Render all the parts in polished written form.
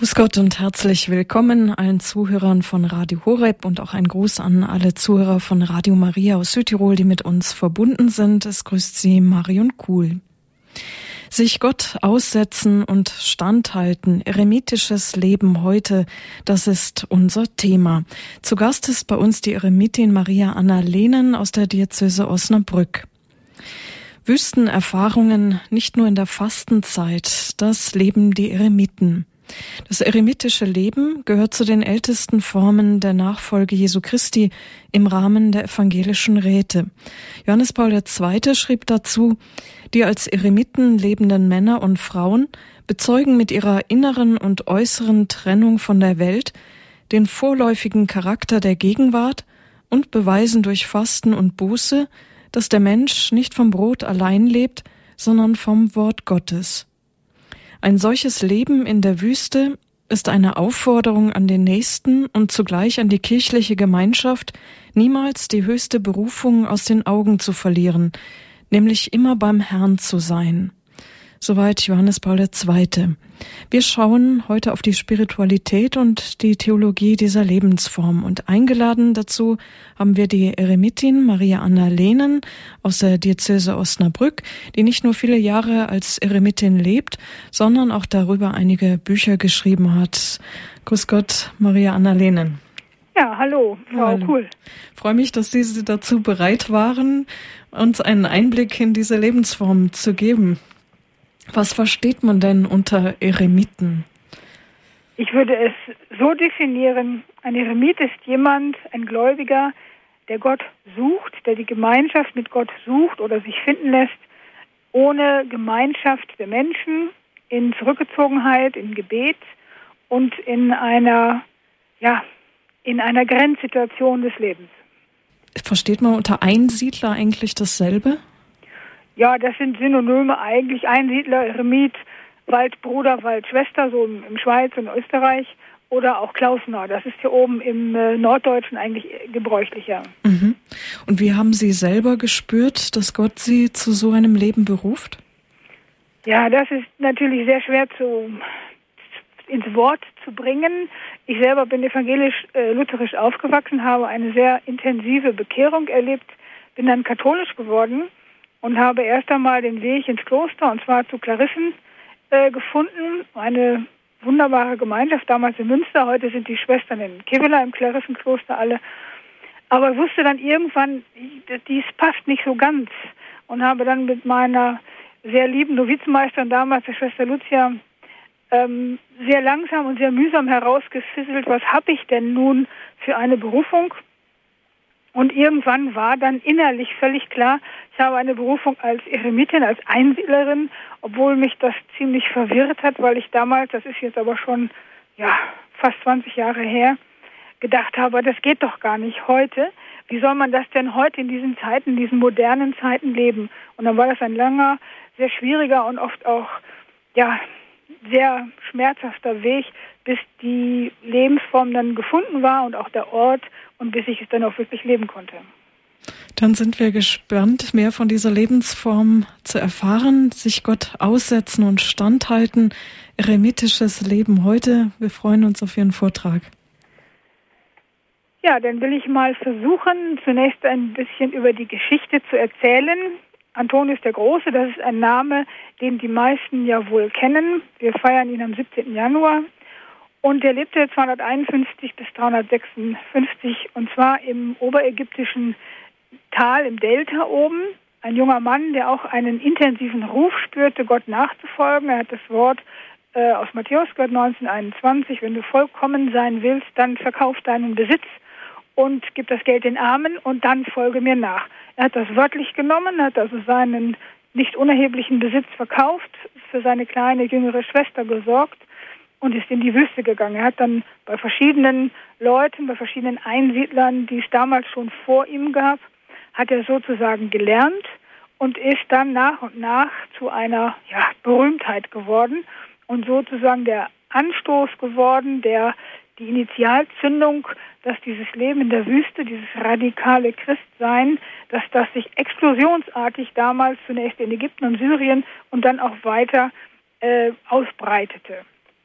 Grüß Gott und herzlich willkommen allen Zuhörern von Radio Horeb und auch ein Gruß an alle Zuhörer von Radio Maria aus Südtirol, die mit uns verbunden sind. Es grüßt Sie Marion Kuhl. Sich Gott aussetzen und standhalten, eremitisches Leben heute, das ist unser Thema. Zu Gast ist bei uns die Eremitin Maria Anna Lehnen aus der Diözese Osnabrück. Wüstenerfahrungen nicht nur in der Fastenzeit, das leben die Eremiten. Das eremitische Leben gehört zu den ältesten Formen der Nachfolge Jesu Christi im Rahmen der evangelischen Räte. Johannes Paul II. Schrieb dazu: Die als Eremiten lebenden Männer und Frauen bezeugen mit ihrer inneren und äußeren Trennung von der Welt den vorläufigen Charakter der Gegenwart und beweisen durch Fasten und Buße, dass der Mensch nicht vom Brot allein lebt, sondern vom Wort Gottes. Ein solches Leben in der Wüste ist eine Aufforderung an den Nächsten und zugleich an die kirchliche Gemeinschaft, niemals die höchste Berufung aus den Augen zu verlieren, nämlich immer beim Herrn zu sein. Soweit Johannes Paul II. Wir schauen heute auf die Spiritualität und die Theologie dieser Lebensform. Und eingeladen dazu haben wir die Eremitin Maria Anna Lehnen aus der Diözese Osnabrück, die nicht nur viele Jahre als Eremitin lebt, sondern auch darüber einige Bücher geschrieben hat. Grüß Gott, Maria Anna Lehnen. Ja, hallo, Frau Kuhl. Ich freue mich, dass Sie dazu bereit waren, uns einen Einblick in diese Lebensform zu geben. Was versteht man denn unter Eremiten? Ich würde es so definieren: Ein Eremit ist jemand, ein Gläubiger, der Gott sucht, der die Gemeinschaft mit Gott sucht oder sich finden lässt, ohne Gemeinschaft der Menschen, in Zurückgezogenheit, in Gebet und in einer Grenzsituation des Lebens. Versteht man unter Einsiedler eigentlich dasselbe? Ja, das sind Synonyme eigentlich. Einsiedler, Eremit, Waldbruder, Waldschwester, so im Schweiz und Österreich. Oder auch Klausner. Das ist hier oben im Norddeutschen eigentlich gebräuchlicher. Mhm. Und wie haben Sie selber gespürt, dass Gott Sie zu so einem Leben beruft? Ja, das ist natürlich sehr schwer ins Wort zu bringen. Ich selber bin evangelisch-lutherisch aufgewachsen, habe eine sehr intensive Bekehrung erlebt, bin dann katholisch geworden und habe erst einmal den Weg ins Kloster, und zwar zu Klarissen, gefunden. Eine wunderbare Gemeinschaft, damals in Münster, heute sind die Schwestern in Kevela im Klarissenkloster alle. Aber ich wusste dann irgendwann, dies passt nicht so ganz, und habe dann mit meiner sehr lieben Novizenmeisterin damals, der Schwester Lucia, sehr langsam und sehr mühsam herausgefisselt, was habe ich denn nun für eine Berufung? Und irgendwann war dann innerlich völlig klar, ich habe eine Berufung als Eremitin, als Einsiedlerin, obwohl mich das ziemlich verwirrt hat, weil ich damals, das ist jetzt aber schon fast 20 Jahre her, gedacht habe, das geht doch gar nicht heute. Wie soll man das denn heute in diesen Zeiten, in diesen modernen Zeiten leben? Und dann war das ein langer, sehr schwieriger und oft auch sehr schmerzhafter Weg, bis die Lebensform dann gefunden war und auch der Ort und bis ich es dann auch wirklich leben konnte. Dann sind wir gespannt, mehr von dieser Lebensform zu erfahren, sich Gott aussetzen und standhalten, eremitisches Leben heute. Wir freuen uns auf Ihren Vortrag. Ja, dann will ich mal versuchen, zunächst ein bisschen über die Geschichte zu erzählen. Antonius der Große, das ist ein Name, den die meisten ja wohl kennen. Wir feiern ihn am 17. Januar. Und er lebte 251 bis 356, und zwar im oberägyptischen Tal, im Delta oben. Ein junger Mann, der auch einen intensiven Ruf spürte, Gott nachzufolgen. Er hat das Wort aus Matthäus gehört, 19:21, wenn du vollkommen sein willst, dann verkauf deinen Besitz und gib das Geld den Armen und dann folge mir nach. Er hat das wörtlich genommen, hat also seinen nicht unerheblichen Besitz verkauft, für seine kleine jüngere Schwester gesorgt und ist in die Wüste gegangen. Er hat dann bei verschiedenen Leuten, bei verschiedenen Einsiedlern, die es damals schon vor ihm gab, hat er sozusagen gelernt und ist dann nach und nach zu einer Berühmtheit geworden und sozusagen der Anstoß geworden, die Initialzündung, dass dieses Leben in der Wüste, dieses radikale Christsein, dass das sich explosionsartig damals zunächst in Ägypten und Syrien und dann auch weiter ausbreitete.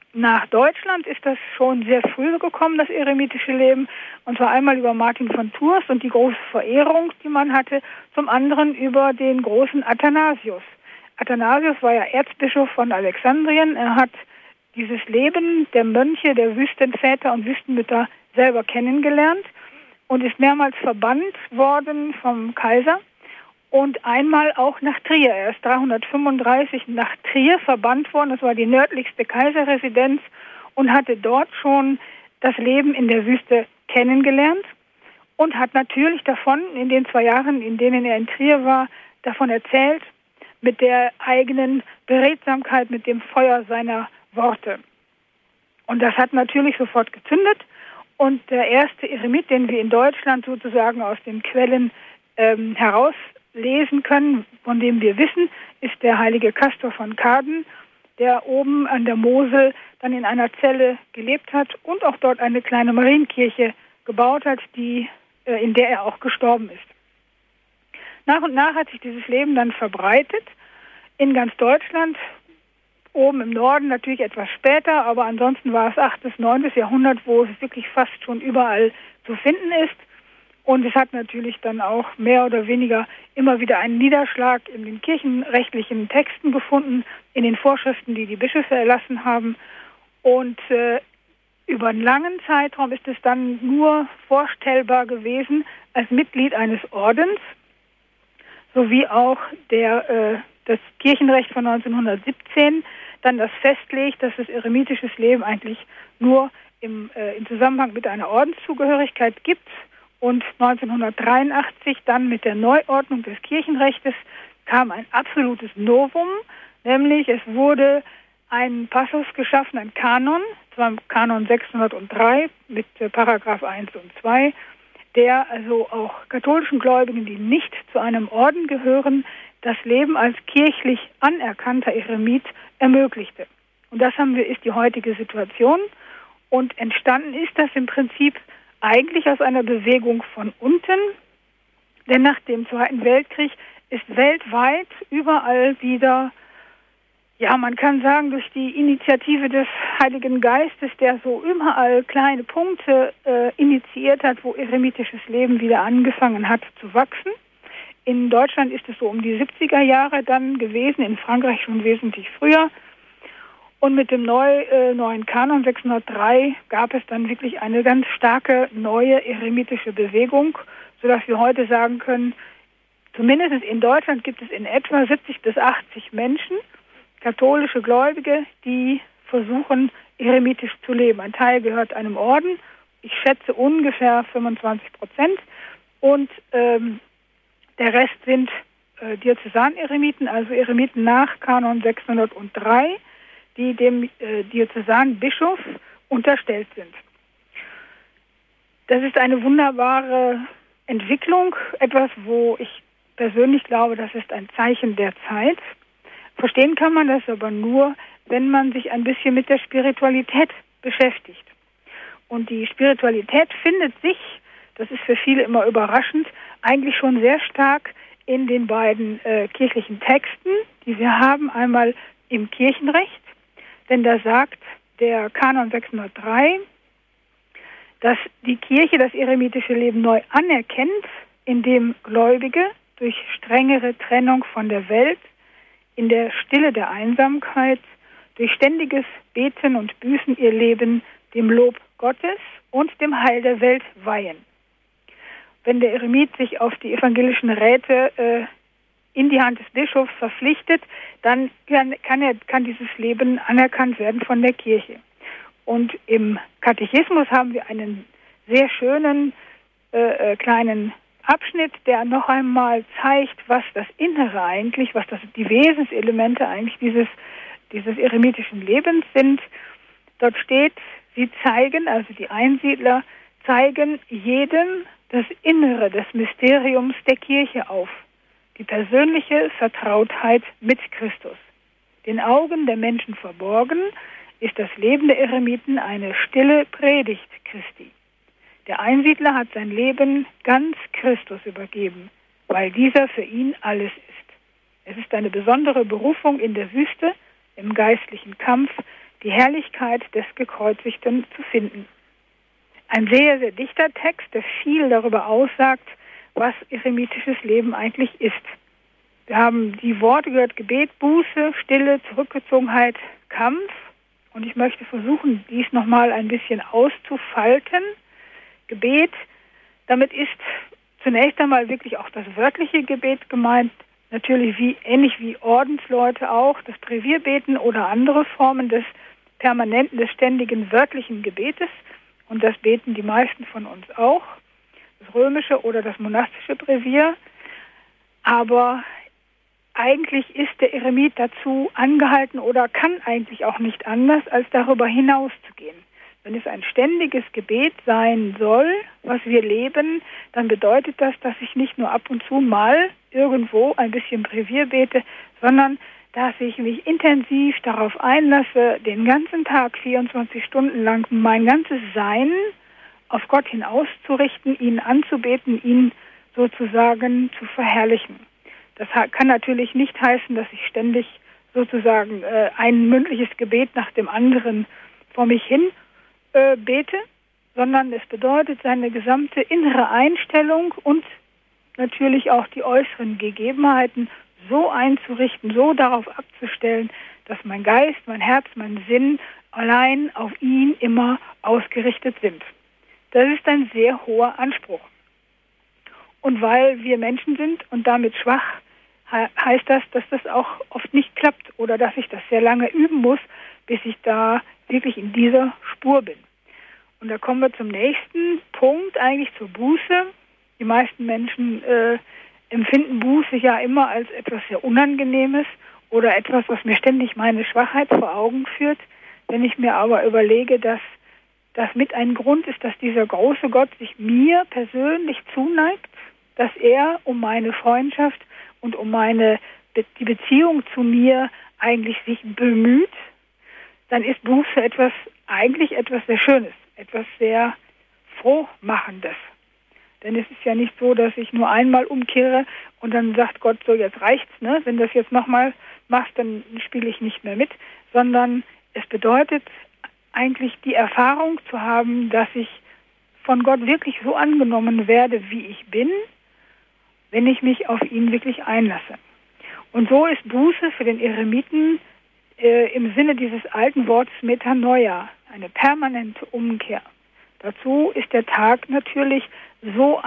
Nach Deutschland ist das schon sehr früh gekommen, das eremitische Leben, und zwar einmal über Martin von Tours und die große Verehrung, die man hatte, zum anderen über den großen Athanasius. Athanasius war ja Erzbischof von Alexandrien. Er hat dieses Leben der Mönche, der Wüstenväter und Wüstenmütter selber kennengelernt und ist mehrmals verbannt worden vom Kaiser und einmal auch nach Trier. Er ist 335 nach Trier verbannt worden, das war die nördlichste Kaiserresidenz, und hatte dort schon das Leben in der Wüste kennengelernt und hat natürlich davon, in den 2 Jahren, in denen er in Trier war, davon erzählt, mit der eigenen Beredsamkeit, mit dem Feuer seiner Worte. Und das hat natürlich sofort gezündet. Und der erste Eremit, den wir in Deutschland sozusagen aus den Quellen herauslesen können, von dem wir wissen, ist der heilige Castor von Carden, der oben an der Mosel dann in einer Zelle gelebt hat und auch dort eine kleine Marienkirche gebaut hat, in der er auch gestorben ist. Nach und nach hat sich dieses Leben dann verbreitet in ganz Deutschland, oben im Norden natürlich etwas später, aber ansonsten war es 8. bis 9. Jahrhundert, wo es wirklich fast schon überall zu finden ist. Und es hat natürlich dann auch mehr oder weniger immer wieder einen Niederschlag in den kirchenrechtlichen Texten gefunden, in den Vorschriften, die die Bischöfe erlassen haben. Und über einen langen Zeitraum ist es dann nur vorstellbar gewesen als Mitglied eines Ordens, sowie auch das Kirchenrecht von 1917 dann das festlegt, dass das eremitisches Leben eigentlich nur im Zusammenhang mit einer Ordenszugehörigkeit gibt. Und 1983 dann mit der Neuordnung des Kirchenrechts kam ein absolutes Novum, nämlich es wurde ein Passus geschaffen, ein Kanon, zwar Kanon 603 mit Paragraph 1 und 2, der also auch katholischen Gläubigen, die nicht zu einem Orden gehören, das Leben als kirchlich anerkannter Eremit ermöglichte. Und das ist die heutige Situation. Und entstanden ist das im Prinzip eigentlich aus einer Bewegung von unten, denn nach dem Zweiten Weltkrieg ist weltweit überall wieder, ja, man kann sagen, durch die Initiative des Heiligen Geistes, der so überall kleine Punkte initiiert hat, wo eremitisches Leben wieder angefangen hat zu wachsen. In Deutschland ist es so um die 70er Jahre dann gewesen, in Frankreich schon wesentlich früher. Und mit dem neuen Kanon 603 gab es dann wirklich eine ganz starke neue eremitische Bewegung, sodass wir heute sagen können, zumindest in Deutschland gibt es in etwa 70 bis 80 Menschen, katholische Gläubige, die versuchen, eremitisch zu leben. Ein Teil gehört einem Orden, ich schätze ungefähr 25%, und der Rest sind Diözesaneremiten, also Eremiten nach Kanon 603, die dem Diözesanbischof unterstellt sind. Das ist eine wunderbare Entwicklung, etwas, wo ich persönlich glaube, das ist ein Zeichen der Zeit. Verstehen kann man das aber nur, wenn man sich ein bisschen mit der Spiritualität beschäftigt. Und die Spiritualität findet sich, das ist für viele immer überraschend, eigentlich schon sehr stark in den beiden kirchlichen Texten, die wir haben, einmal im Kirchenrecht, denn da sagt der Kanon 603, dass die Kirche das eremitische Leben neu anerkennt, indem Gläubige durch strengere Trennung von der Welt, in der Stille der Einsamkeit, durch ständiges Beten und Büßen ihr Leben dem Lob Gottes und dem Heil der Welt weihen. Wenn der Eremit sich auf die evangelischen Räte in die Hand des Bischofs verpflichtet, dann kann dieses Leben anerkannt werden von der Kirche. Und im Katechismus haben wir einen sehr schönen kleinen Abschnitt, der noch einmal zeigt, was das Innere eigentlich, die Wesenselemente eigentlich dieses eremitischen Lebens sind. Dort steht, sie zeigen, also die Einsiedler zeigen jedem das Innere des Mysteriums der Kirche auf. Die persönliche Vertrautheit mit Christus. Den Augen der Menschen verborgen ist das Leben der Eremiten eine stille Predigt Christi. Der Einsiedler hat sein Leben ganz Christus übergeben, weil dieser für ihn alles ist. Es ist eine besondere Berufung in der Wüste, im geistlichen Kampf, die Herrlichkeit des Gekreuzigten zu finden. Ein sehr, sehr dichter Text, der viel darüber aussagt, was eremitisches Leben eigentlich ist. Wir haben die Worte gehört: Gebet, Buße, Stille, Zurückgezogenheit, Kampf. Und ich möchte versuchen, dies nochmal ein bisschen auszufalten. Gebet, damit ist zunächst einmal wirklich auch das wörtliche Gebet gemeint, natürlich ähnlich wie Ordensleute auch, das Brevierbeten oder andere Formen des permanenten, des ständigen wörtlichen Gebetes. Und das beten die meisten von uns auch, das römische oder das monastische Brevier. Aber eigentlich ist der Eremit dazu angehalten oder kann eigentlich auch nicht anders, als darüber hinaus zu gehen. Wenn es ein ständiges Gebet sein soll, was wir leben, dann bedeutet das, dass ich nicht nur ab und zu mal irgendwo ein bisschen Brevier bete, sondern dass ich mich intensiv darauf einlasse, den ganzen Tag 24 Stunden lang mein ganzes Sein auf Gott hin auszurichten, ihn anzubeten, ihn sozusagen zu verherrlichen. Das kann natürlich nicht heißen, dass ich ständig sozusagen ein mündliches Gebet nach dem anderen vor mich hin bete, sondern es bedeutet, seine gesamte innere Einstellung und natürlich auch die äußeren Gegebenheiten so einzurichten, so darauf abzustellen, dass mein Geist, mein Herz, mein Sinn allein auf ihn immer ausgerichtet sind. Das ist ein sehr hoher Anspruch. Und weil wir Menschen sind und damit schwach, heißt das, dass das auch oft nicht klappt oder dass ich das sehr lange üben muss, bis ich da wirklich in dieser Spur bin. Und da kommen wir zum nächsten Punkt, eigentlich zur Buße. Die meisten Menschen empfinden Buße ja immer als etwas sehr Unangenehmes oder etwas, was mir ständig meine Schwachheit vor Augen führt. Wenn ich mir aber überlege, dass das mit ein Grund ist, dass dieser große Gott sich mir persönlich zuneigt, dass er um meine Freundschaft und um die Beziehung zu mir eigentlich sich bemüht, dann ist Buße eigentlich etwas sehr Schönes, etwas sehr Frohmachendes. Denn es ist ja nicht so, dass ich nur einmal umkehre und dann sagt Gott, so jetzt reicht's, ne? Wenn du das jetzt nochmal machst, dann spiele ich nicht mehr mit, sondern es bedeutet eigentlich die Erfahrung zu haben, dass ich von Gott wirklich so angenommen werde, wie ich bin, wenn ich mich auf ihn wirklich einlasse. Und so ist Buße für den Eremiten im Sinne dieses alten Wortes Metanoia, eine permanente Umkehr. Dazu ist der Tag natürlich so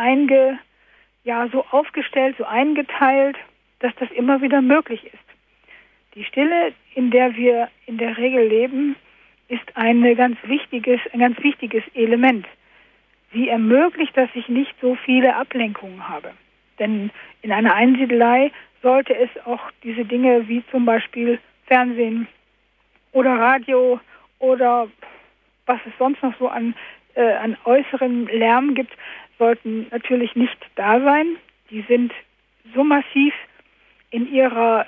aufgestellt, so eingeteilt, dass das immer wieder möglich ist. Die Stille, in der wir in der Regel leben, ist ein ganz wichtiges Element. Sie ermöglicht, dass ich nicht so viele Ablenkungen habe. Denn in einer Einsiedelei sollte es auch diese Dinge wie zum Beispiel Fernsehen oder Radio oder was es sonst noch so an äußerem Lärm gibt, sollten natürlich nicht da sein. Die sind so massiv in ihrer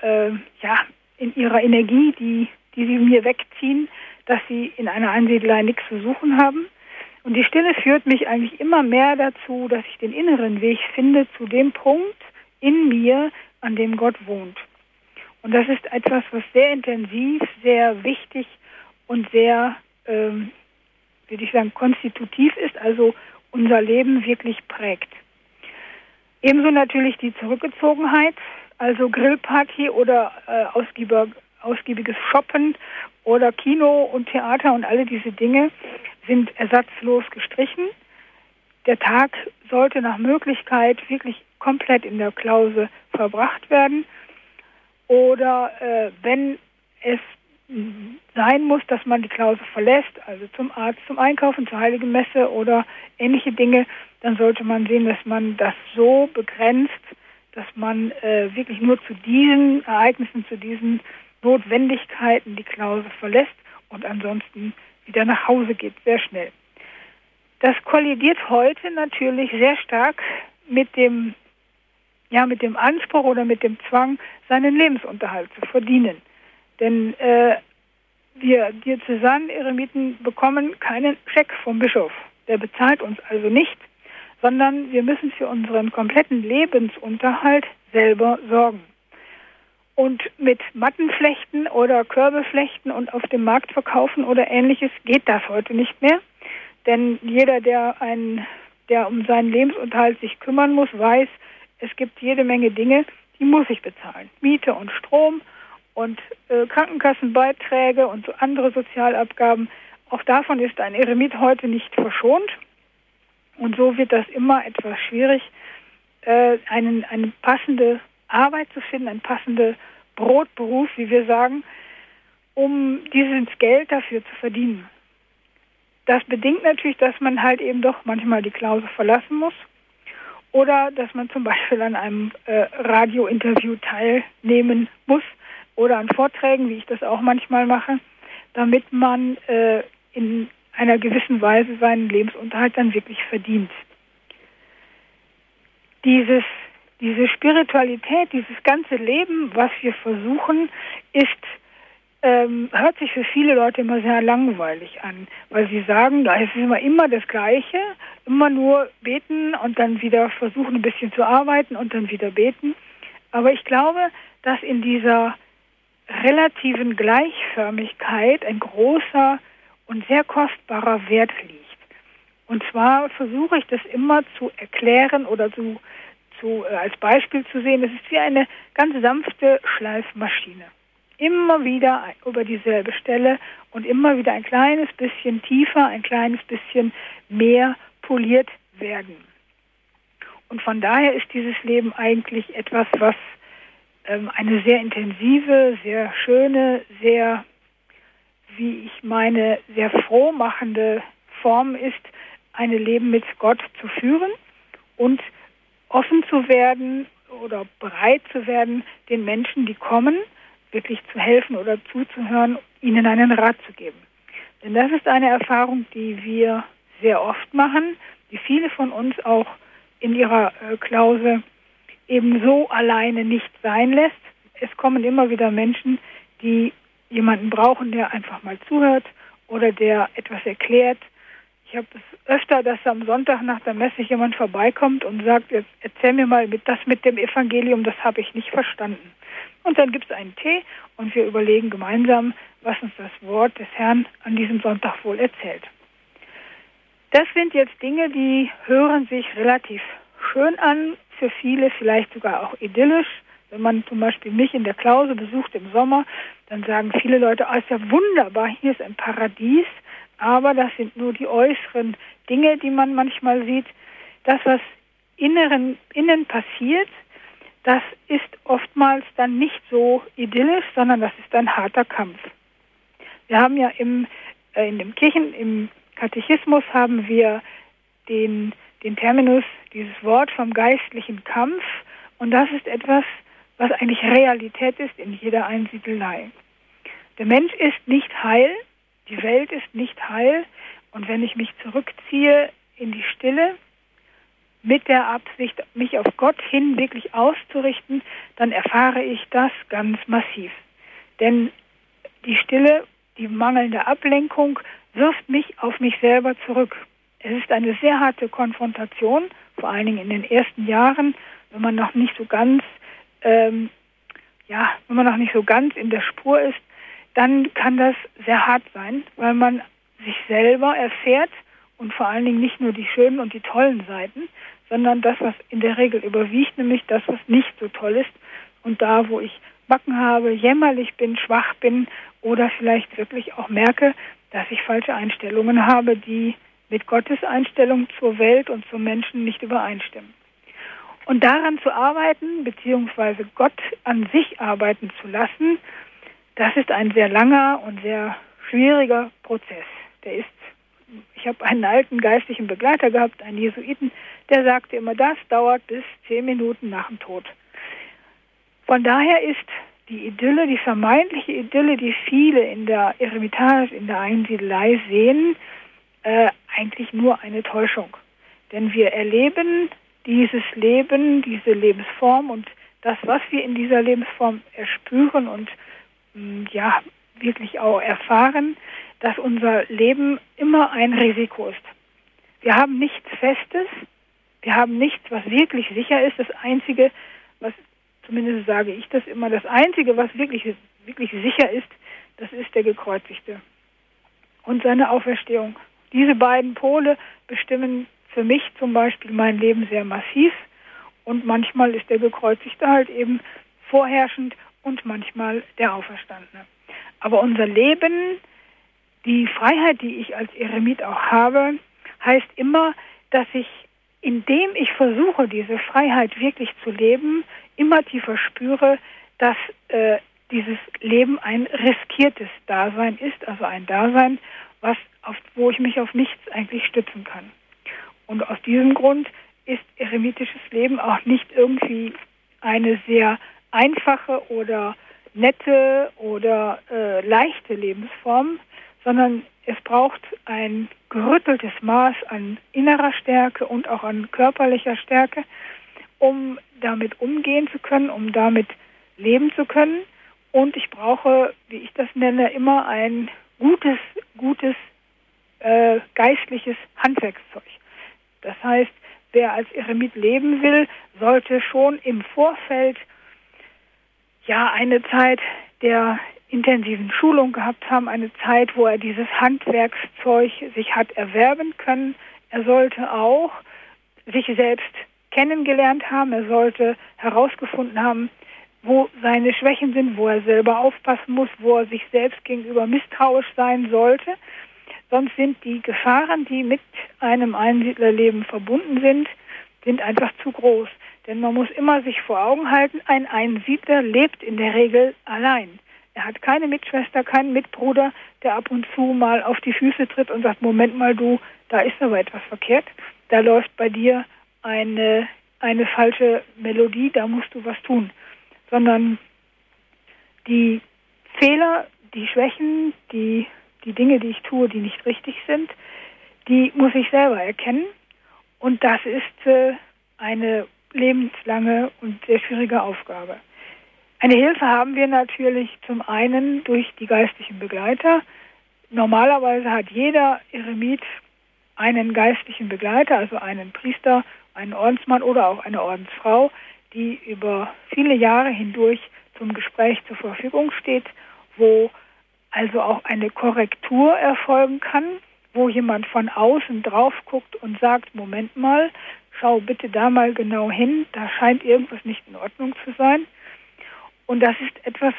Energie, die sie mir wegziehen, dass sie in einer Einsiedelei nichts zu suchen haben. Und die Stille führt mich eigentlich immer mehr dazu, dass ich den inneren Weg finde zu dem Punkt in mir, an dem Gott wohnt. Und das ist etwas, was sehr intensiv, sehr wichtig und sehr, würde ich sagen, konstitutiv ist, also unser Leben wirklich prägt. Ebenso natürlich die Zurückgezogenheit, also Grillparty oder ausgiebiges Shoppen oder Kino und Theater und alle diese Dinge sind ersatzlos gestrichen. Der Tag sollte nach Möglichkeit wirklich komplett in der Klause verbracht werden. Oder wenn es sein muss, dass man die Klause verlässt, also zum Arzt, zum Einkaufen, zur Heiligen Messe oder ähnliche Dinge, dann sollte man sehen, dass man das so begrenzt, dass man wirklich nur zu diesen Ereignissen, zu diesen Notwendigkeiten die Klause verlässt und ansonsten wieder nach Hause geht, sehr schnell. Das kollidiert heute natürlich sehr stark mit dem Anspruch oder mit dem Zwang, seinen Lebensunterhalt zu verdienen. Denn wir Diözesan-Eremiten bekommen keinen Scheck vom Bischof. Der bezahlt uns also nicht, sondern wir müssen für unseren kompletten Lebensunterhalt selber sorgen. und mit Matten flechten oder Körbe flechten und auf dem Markt verkaufen oder Ähnliches geht das heute nicht mehr. Denn jeder, der um seinen Lebensunterhalt sich kümmern muss, weiß, es gibt jede Menge Dinge, die muss ich bezahlen. Miete und Strom und Krankenkassenbeiträge und so andere Sozialabgaben. Auch davon ist ein Eremit heute nicht verschont. Und so wird das immer etwas schwierig, eine passende Arbeit zu finden, einen passenden Brotberuf, wie wir sagen, um dieses Geld dafür zu verdienen. Das bedingt natürlich, dass man halt eben doch manchmal die Klause verlassen muss oder dass man zum Beispiel an einem Radiointerview teilnehmen muss oder an Vorträgen, wie ich das auch manchmal mache, damit man in einer gewissen Weise seinen Lebensunterhalt dann wirklich verdient. Diese Spiritualität, dieses ganze Leben, was wir versuchen, hört sich für viele Leute immer sehr langweilig an, weil sie sagen, da ist immer das Gleiche, immer nur beten und dann wieder versuchen, ein bisschen zu arbeiten und dann wieder beten. Aber ich glaube, dass in dieser relativen Gleichförmigkeit ein großer und sehr kostbarer Wert liegt. Und zwar versuche ich das immer zu erklären oder als Beispiel zu sehen. Es ist wie eine ganz sanfte Schleifmaschine. Immer wieder über dieselbe Stelle und immer wieder ein kleines bisschen tiefer, ein kleines bisschen mehr poliert werden. Und von daher ist dieses Leben eigentlich etwas, was eine sehr intensive, sehr schöne, sehr, wie ich meine, sehr frohmachende Form ist, ein Leben mit Gott zu führen und offen zu werden oder bereit zu werden, den Menschen, die kommen, wirklich zu helfen oder zuzuhören, ihnen einen Rat zu geben. Denn das ist eine Erfahrung, die wir sehr oft machen, die viele von uns auch in ihrer Klause eben so alleine nicht sein lässt. Es kommen immer wieder Menschen, die jemanden brauchen, der einfach mal zuhört oder der etwas erklärt. Ich habe es öfter, dass am Sonntag nach der Messe jemand vorbeikommt und sagt, jetzt erzähl mir mal das mit dem Evangelium, das habe ich nicht verstanden. Und dann gibt es einen Tee und wir überlegen gemeinsam, was uns das Wort des Herrn an diesem Sonntag wohl erzählt. Das sind jetzt Dinge, die hören sich relativ schön an, für viele vielleicht sogar auch idyllisch. Wenn man zum Beispiel mich in der Klause besucht im Sommer, dann sagen viele Leute, ist ja wunderbar, hier ist ein Paradies. Aber das sind nur die äußeren Dinge, die man manchmal sieht. Das, was innen passiert, das ist oftmals dann nicht so idyllisch, sondern das ist ein harter Kampf. Wir haben ja im Katechismus haben wir den Terminus, dieses Wort vom geistlichen Kampf. Und das ist etwas, was eigentlich Realität ist in jeder Einsiedelei. Der Mensch ist nicht heil. Die Welt ist nicht heil und wenn ich mich zurückziehe in die Stille mit der Absicht, mich auf Gott hin wirklich auszurichten, dann erfahre ich das ganz massiv. Denn die Stille, die mangelnde Ablenkung wirft mich auf mich selber zurück. Es ist eine sehr harte Konfrontation, vor allen Dingen in den ersten Jahren, wenn man noch nicht so ganz, wenn man noch nicht so ganz in der Spur ist, dann kann das sehr hart sein, weil man sich selber erfährt und vor allen Dingen nicht nur die schönen und die tollen Seiten, sondern das, was in der Regel überwiegt, nämlich das, was nicht so toll ist. Und da, wo ich Backen habe, jämmerlich bin, schwach bin oder vielleicht wirklich auch merke, dass ich falsche Einstellungen habe, die mit Gottes Einstellung zur Welt und zum Menschen nicht übereinstimmen. Und daran zu arbeiten, beziehungsweise Gott an sich arbeiten zu lassen, das ist ein sehr langer und sehr schwieriger Prozess. Ich habe einen alten geistlichen Begleiter gehabt, einen Jesuiten, der sagte immer, das dauert bis 10 Minuten nach dem Tod. Von daher ist die Idylle, die vermeintliche Idylle, die viele in der Eremitage, in der Einsiedelei sehen, eigentlich nur eine Täuschung. Denn wir erleben dieses Leben, diese Lebensform und das, was wir in dieser Lebensform erspüren und wirklich auch erfahren, dass unser Leben immer ein Risiko ist. Wir haben nichts Festes, wir haben nichts, was wirklich sicher ist. Das Einzige, was zumindest sage ich das immer, das Einzige, was wirklich sicher ist, das ist der Gekreuzigte und seine Auferstehung. Diese beiden Pole bestimmen für mich zum Beispiel mein Leben sehr massiv und manchmal ist der Gekreuzigte halt eben vorherrschend und manchmal der Auferstandene. Aber unser Leben, die Freiheit, die ich als Eremit auch habe, heißt immer, dass ich, indem ich versuche, diese Freiheit wirklich zu leben, immer tiefer spüre, dass dieses Leben ein riskiertes Dasein ist, also ein Dasein, wo ich mich auf nichts eigentlich stützen kann. Und aus diesem Grund ist eremitisches Leben auch nicht irgendwie eine sehr einfache oder nette oder leichte Lebensform, sondern es braucht ein gerütteltes Maß an innerer Stärke und auch an körperlicher Stärke, um damit umgehen zu können, um damit leben zu können. Und ich brauche, wie ich das nenne, immer ein gutes geistliches Handwerkszeug. Das heißt, wer als Eremit leben will, sollte schon im Vorfeld eine Zeit der intensiven Schulung gehabt haben, eine Zeit, wo er dieses Handwerkszeug sich hat erwerben können. Er sollte auch sich selbst kennengelernt haben, er sollte herausgefunden haben, wo seine Schwächen sind, wo er selber aufpassen muss, wo er sich selbst gegenüber misstrauisch sein sollte. Sonst sind die Gefahren, die mit einem Einsiedlerleben verbunden sind einfach zu groß. Denn man muss immer sich vor Augen halten, ein Einsiedler lebt in der Regel allein. Er hat keine Mitschwester, keinen Mitbruder, der ab und zu mal auf die Füße tritt und sagt, Moment mal du, da ist aber etwas verkehrt. Da läuft bei dir eine falsche Melodie, da musst du was tun. Sondern die Fehler, die Schwächen, die Dinge, die ich tue, die nicht richtig sind, die muss ich selber erkennen. Und das ist eine lebenslange und sehr schwierige Aufgabe. Eine Hilfe haben wir natürlich zum einen durch die geistlichen Begleiter. Normalerweise hat jeder Eremit einen geistlichen Begleiter, also einen Priester, einen Ordensmann oder auch eine Ordensfrau, die über viele Jahre hindurch zum Gespräch zur Verfügung steht, wo also auch eine Korrektur erfolgen kann, wo jemand von außen drauf guckt und sagt, Moment mal, schau bitte da mal genau hin, da scheint irgendwas nicht in Ordnung zu sein. Und das ist etwas,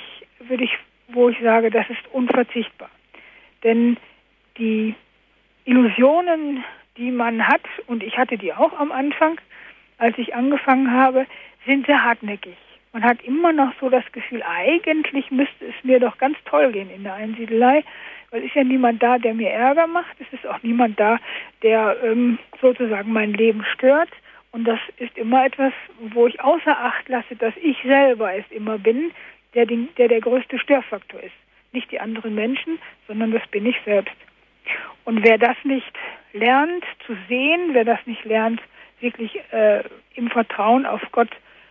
wo ich sage, das ist unverzichtbar. Denn die Illusionen, die man hat, und ich hatte die auch am Anfang, als ich angefangen habe, sind sehr hartnäckig. Man hat immer noch so das Gefühl, eigentlich müsste es mir doch ganz toll gehen in der Einsiedelei, weil es ist ja niemand da, der mir Ärger macht. Es ist auch niemand da, der sozusagen mein Leben stört. Und das ist immer etwas, wo ich außer Acht lasse, dass ich selber es immer bin, der größte Störfaktor ist. Nicht die anderen Menschen, sondern das bin ich selbst. Und wer das nicht lernt zu sehen, wer das nicht lernt, wirklich im Vertrauen auf Gott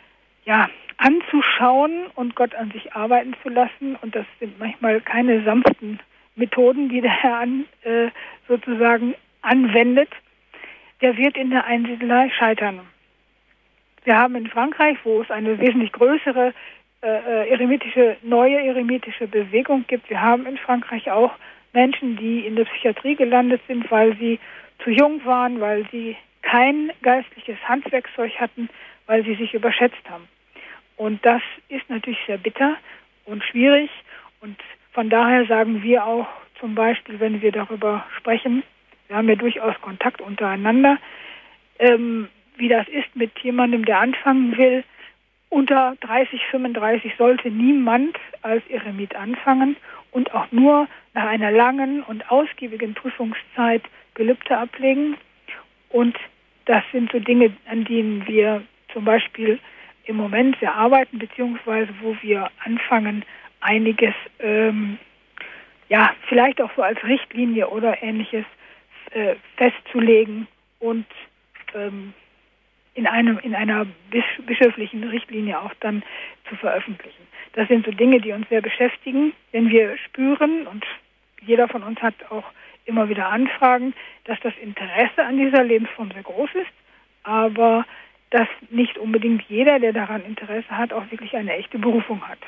anzuschauen und Gott an sich arbeiten zu lassen, und das sind manchmal keine sanften Methoden, die der Herr sozusagen anwendet, der wird in der Einsiedelei scheitern. Wir haben in Frankreich, wo es eine wesentlich größere neue eremitische Bewegung gibt, wir haben in Frankreich auch Menschen, die in der Psychiatrie gelandet sind, weil sie zu jung waren, weil sie kein geistliches Handwerkszeug hatten, weil sie sich überschätzt haben. Und das ist natürlich sehr bitter und schwierig. Und von daher sagen wir auch zum Beispiel, wenn wir darüber sprechen, wir haben ja durchaus Kontakt untereinander, wie das ist mit jemandem, der anfangen will. Unter 30, 35 sollte niemand als Eremit anfangen und auch nur nach einer langen und ausgiebigen Prüfungszeit Gelübde ablegen. Und das sind so Dinge, an denen wir zum Beispiel im Moment sehr arbeiten, beziehungsweise wo wir anfangen, einiges vielleicht auch so als Richtlinie oder Ähnliches festzulegen und in einer bischöflichen Richtlinie auch dann zu veröffentlichen. Das sind so Dinge, die uns sehr beschäftigen, denn wir spüren, und jeder von uns hat auch immer wieder Anfragen, dass das Interesse an dieser Lebensform sehr groß ist, aber dass nicht unbedingt jeder, der daran Interesse hat, auch wirklich eine echte Berufung hat.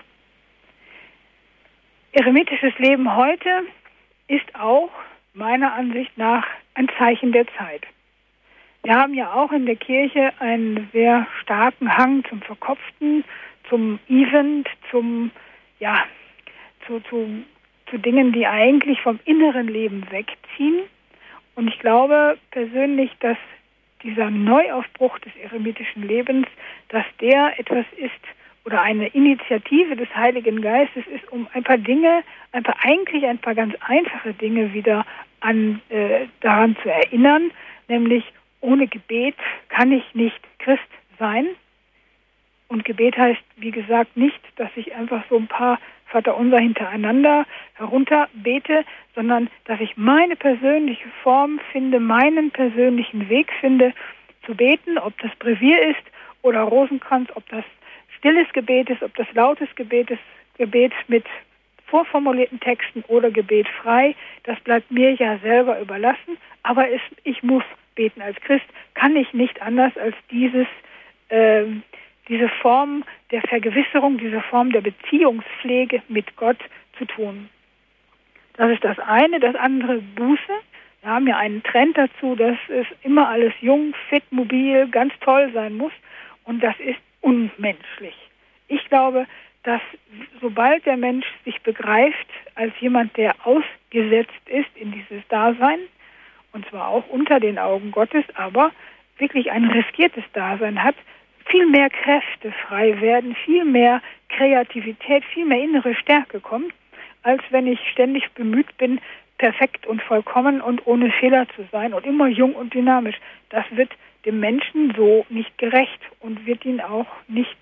Eremitisches Leben heute ist auch meiner Ansicht nach ein Zeichen der Zeit. Wir haben ja auch in der Kirche einen sehr starken Hang zum Verkopften, zum Event, zu Dingen, die eigentlich vom inneren Leben wegziehen. Und ich glaube persönlich, dass dieser Neuaufbruch des eremitischen Lebens, dass der etwas ist oder eine Initiative des Heiligen Geistes ist, um ein paar ganz einfache Dinge wieder daran zu erinnern, nämlich ohne Gebet kann ich nicht Christ sein. Und Gebet heißt, wie gesagt, nicht, dass ich einfach so ein paar Vaterunser hintereinander herunterbete, sondern dass ich meine persönliche Form finde, meinen persönlichen Weg finde, zu beten, ob das Brevier ist oder Rosenkranz, ob das stilles Gebet ist, ob das lautes Gebet ist, Gebet mit vorformulierten Texten oder Gebet frei. Das bleibt mir ja selber überlassen, aber ich muss beten als Christ, kann ich nicht anders als diese Form der Vergewisserung, diese Form der Beziehungspflege mit Gott zu tun. Das ist das eine. Das andere Buße. Wir haben ja einen Trend dazu, dass es immer alles jung, fit, mobil, ganz toll sein muss. Und das ist unmenschlich. Ich glaube, dass sobald der Mensch sich begreift als jemand, der ausgesetzt ist in dieses Dasein, und zwar auch unter den Augen Gottes, aber wirklich ein riskiertes Dasein hat, viel mehr Kräfte frei werden, viel mehr Kreativität, viel mehr innere Stärke kommt, als wenn ich ständig bemüht bin, perfekt und vollkommen und ohne Fehler zu sein und immer jung und dynamisch. Das wird dem Menschen so nicht gerecht und wird ihn auch nicht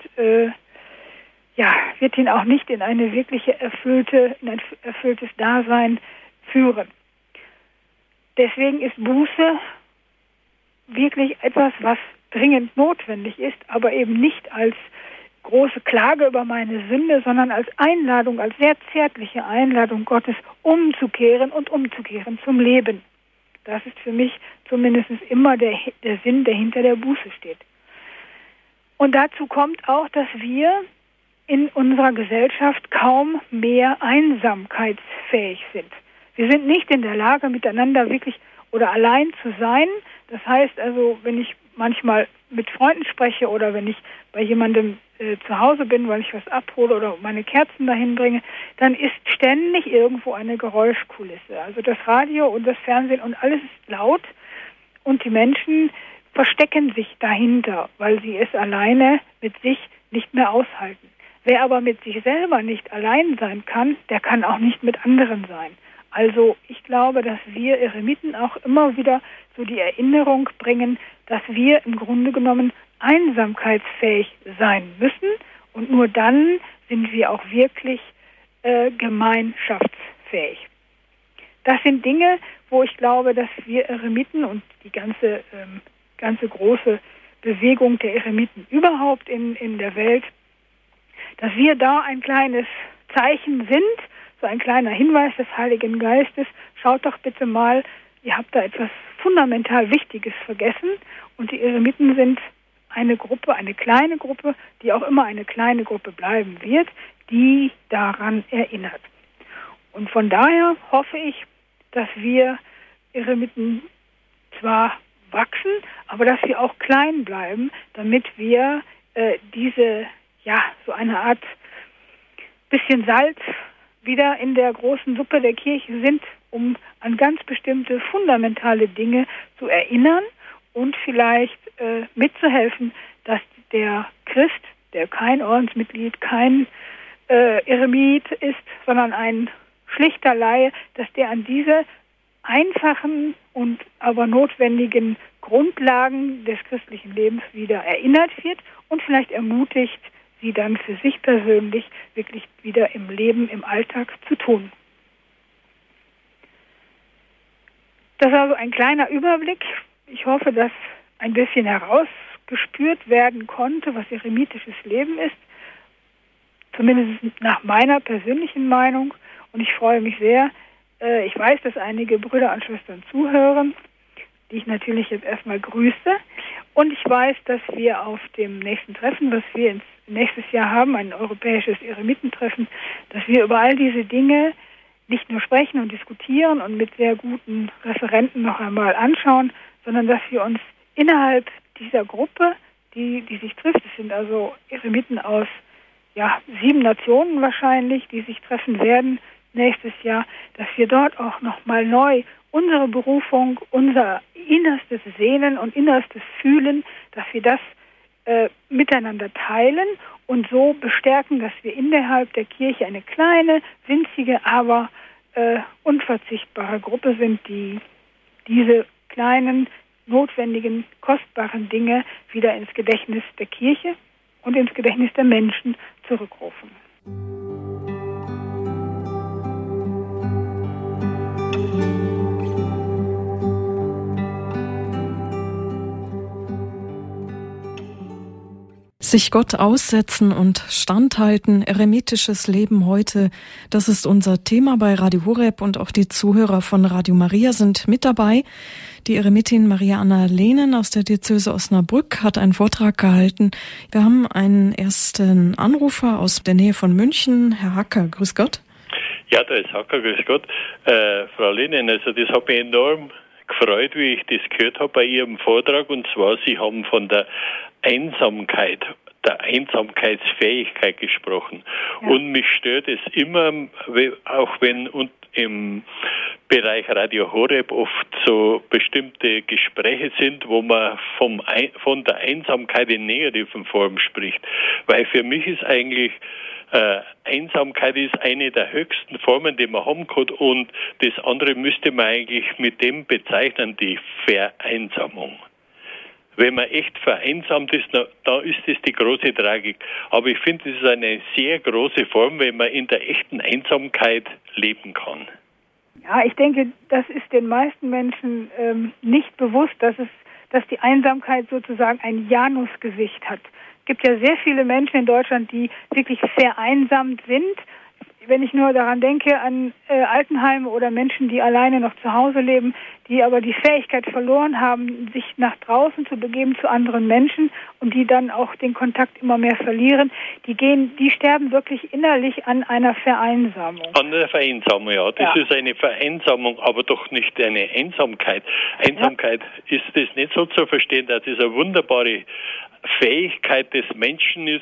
in eine wirkliche in ein erfülltes Dasein führen. Deswegen ist Buße wirklich etwas, was dringend notwendig ist, aber eben nicht als große Klage über meine Sünde, sondern als Einladung, als sehr zärtliche Einladung Gottes, umzukehren zum Leben. Das ist für mich zumindest immer der Sinn, der hinter der Buße steht. Und dazu kommt auch, dass wir in unserer Gesellschaft kaum mehr einsamkeitsfähig sind. Wir sind nicht in der Lage, miteinander wirklich oder allein zu sein. Das heißt also, wenn ich manchmal mit Freunden spreche oder wenn ich bei jemandem zu Hause bin, weil ich was abhole oder meine Kerzen dahin bringe, dann ist ständig irgendwo eine Geräuschkulisse. Also das Radio und das Fernsehen und alles ist laut und die Menschen verstecken sich dahinter, weil sie es alleine mit sich nicht mehr aushalten. Wer aber mit sich selber nicht allein sein kann, der kann auch nicht mit anderen sein. Also ich glaube, dass wir Eremiten auch immer wieder so die Erinnerung bringen, dass wir im Grunde genommen einsamkeitsfähig sein müssen und nur dann sind wir auch wirklich gemeinschaftsfähig. Das sind Dinge, wo ich glaube, dass wir Eremiten und die ganze große Bewegung der Eremiten überhaupt in der Welt, dass wir da ein kleines Zeichen sind, so ein kleiner Hinweis des Heiligen Geistes. Schaut doch bitte mal, ihr habt da etwas fundamental Wichtiges vergessen und die Eremiten sind eine Gruppe, eine kleine Gruppe, die auch immer eine kleine Gruppe bleiben wird, die daran erinnert. Und von daher hoffe ich, dass wir Eremiten zwar wachsen, aber dass wir auch klein bleiben, damit wir so eine Art bisschen Salz wieder in der großen Suppe der Kirche sind, um an ganz bestimmte fundamentale Dinge zu erinnern und vielleicht mitzuhelfen, dass der Christ, der kein Ordensmitglied, kein Eremit ist, sondern ein schlichter Laie, dass der an diese einfachen und aber notwendigen Grundlagen des christlichen Lebens wieder erinnert wird und vielleicht ermutigt, sie dann für sich persönlich wirklich wieder im Leben, im Alltag zu tun. Das war also ein kleiner Überblick. Ich hoffe, dass ein bisschen herausgespürt werden konnte, was eremitisches Leben ist. Zumindest nach meiner persönlichen Meinung. Und ich freue mich sehr. Ich weiß, dass einige Brüder und Schwestern zuhören, die ich natürlich jetzt erstmal grüße. Und ich weiß, dass wir auf dem nächsten Treffen, was wir nächstes Jahr haben, ein europäisches Eremitentreffen, dass wir über all diese Dinge nicht nur sprechen und diskutieren und mit sehr guten Referenten noch einmal anschauen, sondern dass wir uns innerhalb dieser Gruppe, die sich trifft, es sind also Eremiten aus 7 Nationen wahrscheinlich, die sich treffen werden nächstes Jahr, dass wir dort auch nochmal neu unsere Berufung, unser innerstes Sehnen und innerstes Fühlen, dass wir das miteinander teilen und so bestärken, dass wir innerhalb der Kirche eine kleine, winzige, aber unverzichtbare Gruppe sind, die diese kleinen, notwendigen, kostbaren Dinge wieder ins Gedächtnis der Kirche und ins Gedächtnis der Menschen zurückrufen. Sich Gott aussetzen und standhalten, eremitisches Leben heute, das ist unser Thema bei Radio Horeb und auch die Zuhörer von Radio Maria sind mit dabei. Die Eremitin Maria Anna Lehnen aus der Diözese Osnabrück hat einen Vortrag gehalten. Wir haben einen ersten Anrufer aus der Nähe von München, Herr Hacker, grüß Gott. Ja, da ist Hacker, grüß Gott. Frau Lehnen, also das hat mich enorm gefreut, wie ich das gehört habe bei Ihrem Vortrag, und zwar, Sie haben von der Einsamkeit, der Einsamkeitsfähigkeit gesprochen. Ja. Und mich stört es immer, auch wenn im Bereich Radio Horeb oft so bestimmte Gespräche sind, wo man von der Einsamkeit in negativen Form spricht. Weil für mich ist eigentlich Einsamkeit ist eine der höchsten Formen, die man haben kann, und das andere müsste man eigentlich mit dem bezeichnen, die Vereinsamung. Wenn man echt vereinsamt ist, da ist das die große Tragik. Aber ich finde, das ist eine sehr große Form, wenn man in der echten Einsamkeit leben kann. Ja, ich denke, das ist den meisten Menschen nicht bewusst, dass die Einsamkeit sozusagen ein Janusgesicht hat. Es gibt ja sehr viele Menschen in Deutschland, die wirklich vereinsamt sind. Wenn ich nur daran denke, an Altenheime oder Menschen, die alleine noch zu Hause leben, die aber die Fähigkeit verloren haben, sich nach draußen zu begeben zu anderen Menschen und die dann auch den Kontakt immer mehr verlieren, die sterben wirklich innerlich an einer Vereinsamung. An einer Vereinsamung, ja. Das ist eine Vereinsamung, aber doch nicht eine Einsamkeit. Einsamkeit ist das nicht so zu verstehen, dass es eine wunderbare Fähigkeit des Menschen ist,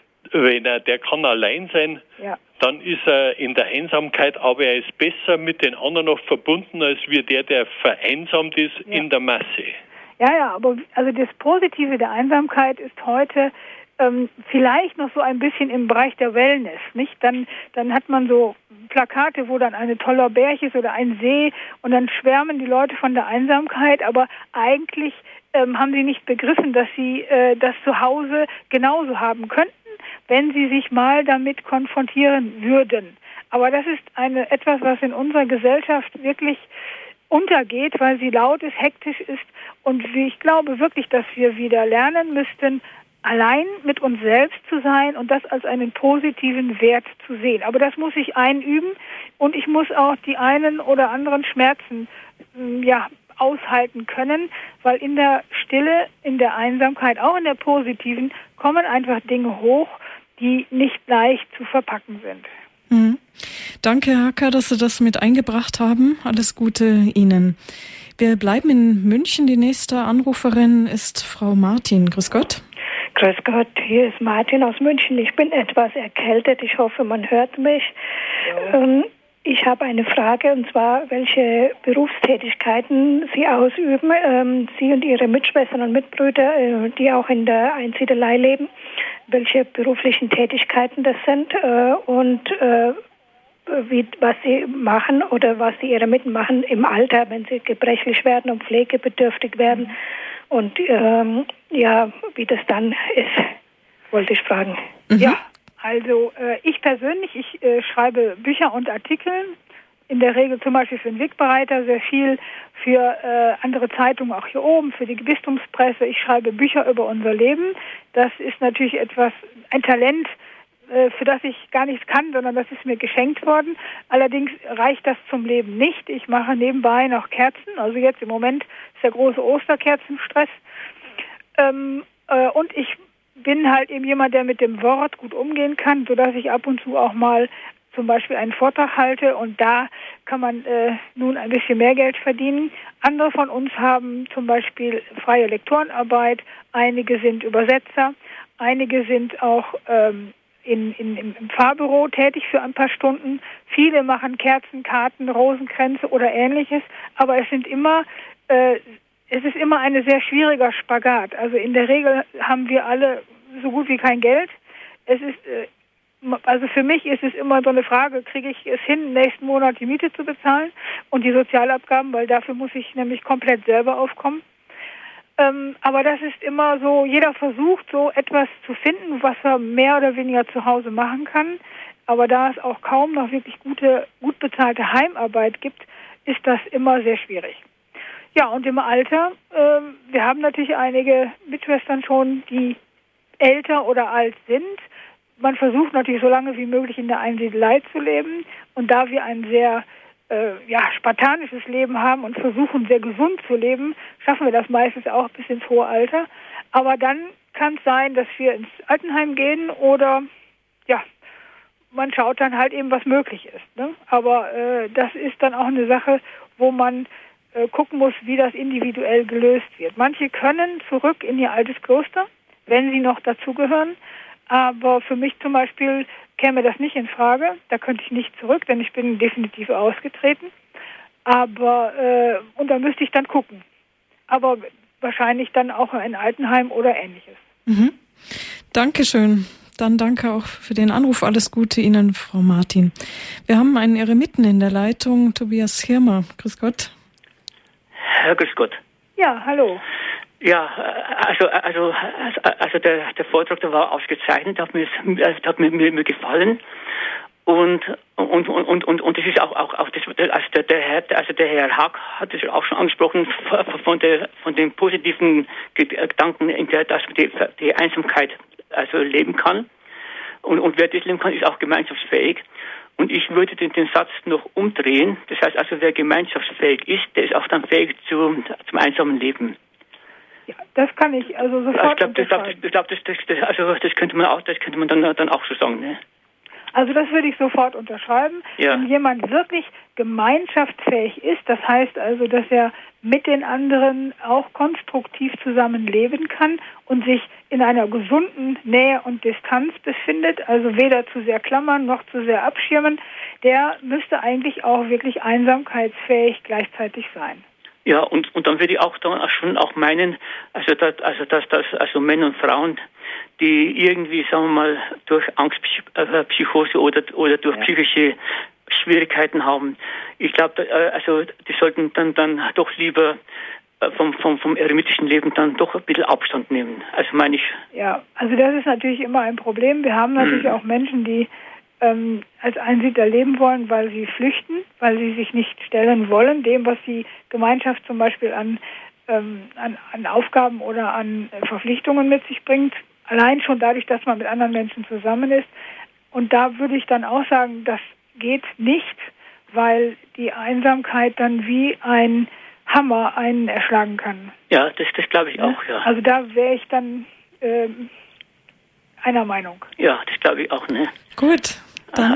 der kann allein sein, dann ist er in der Einsamkeit, aber er ist besser mit den anderen noch verbunden, als wie der vereinsamt ist in der Masse. Ja, aber also das Positive der Einsamkeit ist heute vielleicht noch so ein bisschen im Bereich der Wellness, nicht? Dann hat man so Plakate, wo dann ein toller Berg ist oder ein See und dann schwärmen die Leute von der Einsamkeit, aber eigentlich haben sie nicht begriffen, dass sie das zu Hause genauso haben könnten, wenn sie sich mal damit konfrontieren würden. Aber das ist etwas, was in unserer Gesellschaft wirklich untergeht, weil sie laut ist, hektisch ist, und ich glaube wirklich, dass wir wieder lernen müssten, allein mit uns selbst zu sein und das als einen positiven Wert zu sehen. Aber das muss ich einüben, und ich muss auch die einen oder anderen Schmerzen aushalten können, weil in der Stille, in der Einsamkeit, auch in der positiven, kommen einfach Dinge hoch, die nicht leicht zu verpacken sind. Mhm. Danke, Herr Hacker, dass Sie das mit eingebracht haben. Alles Gute Ihnen. Wir bleiben in München. Die nächste Anruferin ist Frau Martin. Grüß Gott. Grüß Gott, hier ist Martin aus München. Ich bin etwas erkältet. Ich hoffe, man hört mich. Ja. Ich habe eine Frage, und zwar, welche Berufstätigkeiten Sie ausüben, Sie und Ihre Mitschwestern und Mitbrüder, die auch in der Einsiedelei leben, welche beruflichen Tätigkeiten das sind und was Sie machen oder was die Eremiten machen im Alter, wenn sie gebrechlich werden und pflegebedürftig werden und wie das dann ist, wollte ich fragen. Mhm. Ja. Also ich persönlich, schreibe Bücher und Artikel, in der Regel zum Beispiel für den Wegbereiter, sehr viel für andere Zeitungen, auch hier oben, für die Bistumspresse. Ich schreibe Bücher über unser Leben. Das ist natürlich ein Talent, für das ich gar nichts kann, sondern das ist mir geschenkt worden. Allerdings reicht das zum Leben nicht. Ich mache nebenbei noch Kerzen, also jetzt im Moment ist der große Osterkerzenstress. Und ich bin halt eben jemand, der mit dem Wort gut umgehen kann, sodass ich ab und zu auch mal zum Beispiel einen Vortrag halte und da kann man nun ein bisschen mehr Geld verdienen. Andere von uns haben zum Beispiel freie Lektorenarbeit, einige sind Übersetzer, einige sind auch im Fahrbüro tätig für ein paar Stunden. Viele machen Kerzen, Karten, Rosenkränze oder Ähnliches, aber es ist immer ein sehr schwieriger Spagat. Also in der Regel haben wir alle so gut wie kein Geld. Also für mich ist es immer so eine Frage, kriege ich es hin, nächsten Monat die Miete zu bezahlen und die Sozialabgaben, weil dafür muss ich nämlich komplett selber aufkommen. Aber das ist immer so, jeder versucht so etwas zu finden, was er mehr oder weniger zu Hause machen kann. Aber da es auch kaum noch wirklich gut bezahlte Heimarbeit gibt, ist das immer sehr schwierig. Ja, und im Alter, wir haben natürlich einige Mitschwestern schon, die älter oder alt sind. Man versucht natürlich so lange wie möglich in der Einsiedelei zu leben. Und da wir ein sehr spartanisches Leben haben und versuchen sehr gesund zu leben, schaffen wir das meistens auch bis ins hohe Alter. Aber dann kann es sein, dass wir ins Altenheim gehen oder man schaut dann halt eben, was möglich ist. Ne? Aber das ist dann auch eine Sache, wo man gucken muss, wie das individuell gelöst wird. Manche können zurück in ihr altes Kloster, wenn sie noch dazugehören. Aber für mich zum Beispiel käme das nicht in Frage. Da könnte ich nicht zurück, denn ich bin definitiv ausgetreten. Aber und da müsste ich dann gucken. Aber wahrscheinlich dann auch ein Altenheim oder Ähnliches. Mhm. Dankeschön. Dann danke auch für den Anruf. Alles Gute Ihnen, Frau Martin. Wir haben einen Eremiten in der Leitung, Tobias Hirmer. Grüß Gott. Grüß Gott. Ja, hallo. Ja, also der Vortrag, der war ausgezeichnet, hat mir gefallen und das ist auch das, der Herr Haag hat es auch schon angesprochen von den positiven Gedanken, in der dass die Einsamkeit also leben kann und wer das leben kann, ist auch gemeinschaftsfähig. Und ich würde den Satz noch umdrehen. Das heißt also, wer gemeinschaftsfähig ist, der ist auch dann fähig zum einsamen Leben. Ja, das kann ich also sofort unterschreiben. Ich glaube, das könnte man dann auch so sagen, ne? Also das würde ich sofort unterschreiben. Ja. Wenn jemand wirklich gemeinschaftsfähig ist, das heißt also, dass er mit den anderen auch konstruktiv zusammenleben kann und sich in einer gesunden Nähe und Distanz befindet, also weder zu sehr klammern noch zu sehr abschirmen, der müsste eigentlich auch wirklich einsamkeitsfähig gleichzeitig sein. Ja, und dann würde ich auch schon meinen, dass Männer und Frauen, die irgendwie, sagen wir mal, durch Angstpsychose oder durch psychische Schwierigkeiten haben, ich glaube, die sollten dann doch lieber vom eremitischen Leben dann doch ein bisschen Abstand nehmen. Also meine ich. Ja, also das ist natürlich immer ein Problem. Wir haben natürlich auch Menschen, die als Einsiedler leben wollen, weil sie flüchten, weil sie sich nicht stellen wollen, dem, was die Gemeinschaft zum Beispiel an Aufgaben oder an Verpflichtungen mit sich bringt. Allein schon dadurch, dass man mit anderen Menschen zusammen ist. Und da würde ich dann auch sagen, das geht nicht, weil die Einsamkeit dann wie ein Hammer einen erschlagen kann. Ja, das glaube ich auch, ja. Also da wäre ich dann einer Meinung. Ja, das glaube ich auch, ne? Gut. Dann.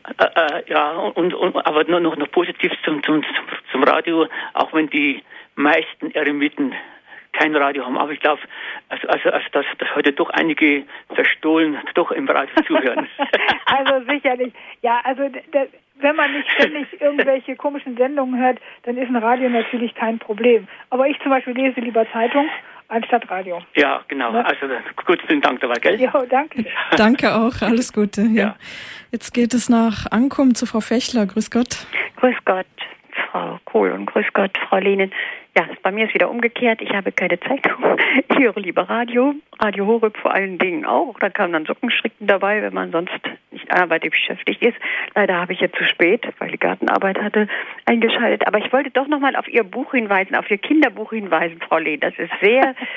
Aber noch positiv zum Radio, auch wenn die meisten Eremiten kein Radio haben. Aber ich glaube, dass heute doch einige verstohlen doch im Radio zuhören. Also sicherlich. Ja, also wenn man nicht ständig irgendwelche komischen Sendungen hört, dann ist ein Radio natürlich kein Problem. Aber ich zum Beispiel lese lieber Zeitung anstatt Radio. Ja, genau. Ja. Also gut, vielen Dank dabei, gell? Ja, danke. Danke auch. Alles Gute. Ja. Jetzt geht es nach Ankum zu Frau Fechler. Grüß Gott. Grüß Gott, Frau Kohl und grüß Gott, Frau Lehnen. Ja, bei mir ist wieder umgekehrt. Ich habe keine Zeitung. Ich höre lieber Radio. Radio Horeb vor allen Dingen auch. Da kamen dann Sockenschricken dabei, wenn man sonst nicht anderweitig beschäftigt ist. Leider habe ich jetzt zu spät, weil ich Gartenarbeit hatte, eingeschaltet. Aber ich wollte doch nochmal auf Ihr Buch hinweisen, auf Ihr Kinderbuch hinweisen, Frau Lehn. Das ist sehr,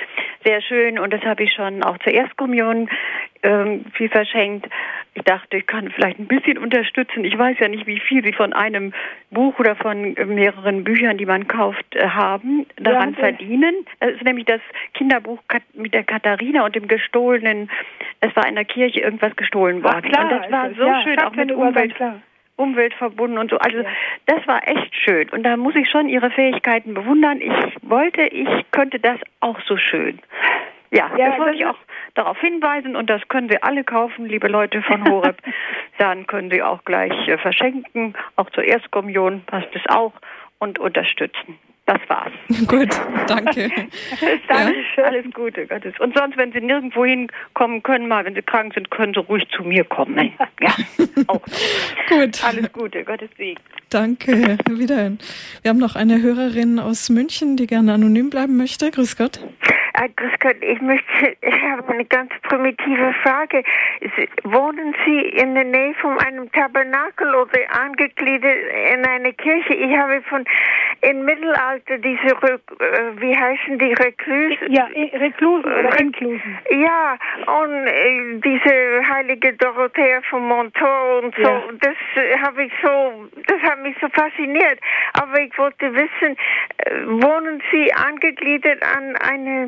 sehr schön und das habe ich schon auch zur Erstkommunion viel verschenkt. Ich dachte, ich kann vielleicht ein bisschen unterstützen. Ich weiß ja nicht, wie viel Sie von einem Buch oder von mehreren Büchern, die man kauft, daran verdienen. Das ist nämlich das Kinderbuch mit der Katharina und dem gestohlenen, es war in der Kirche irgendwas gestohlen worden. Ach, klar, und das war so schön, auch mit Umwelt verbunden und so. Also das war echt schön. Und da muss ich schon Ihre Fähigkeiten bewundern. Ich könnte das auch so schön. Ja, das wollte ich auch darauf hinweisen und das können Sie alle kaufen, liebe Leute von Horeb. Dann können Sie auch gleich verschenken, auch zur Erstkommunion passt es auch und unterstützen. Das war's. Gut, danke. Dankeschön. Alles Gute, Gottes. Und sonst, wenn Sie nirgendwo hinkommen können, wenn Sie krank sind, können Sie ruhig zu mir kommen. Ja, auch. Gut. Alles Gute, Gottes Segen. Danke, wiederhin. Wir haben noch eine Hörerin aus München, die gerne anonym bleiben möchte. Grüß Gott. Grüß Gott, ich habe eine ganz primitive Frage. Wohnen Sie in der Nähe von einem Tabernakel oder angegliedert in eine Kirche? Ich habe im Mittelalter diese, wie heißen die, Reklusen? Ja, Reklusen oder Inklusen. Ja, und diese heilige Dorothea von Montaut und so, ja. Das hat mich so fasziniert. Aber ich wollte wissen, wohnen Sie angegliedert an eine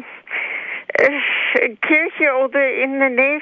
Kirche oder in der Nähe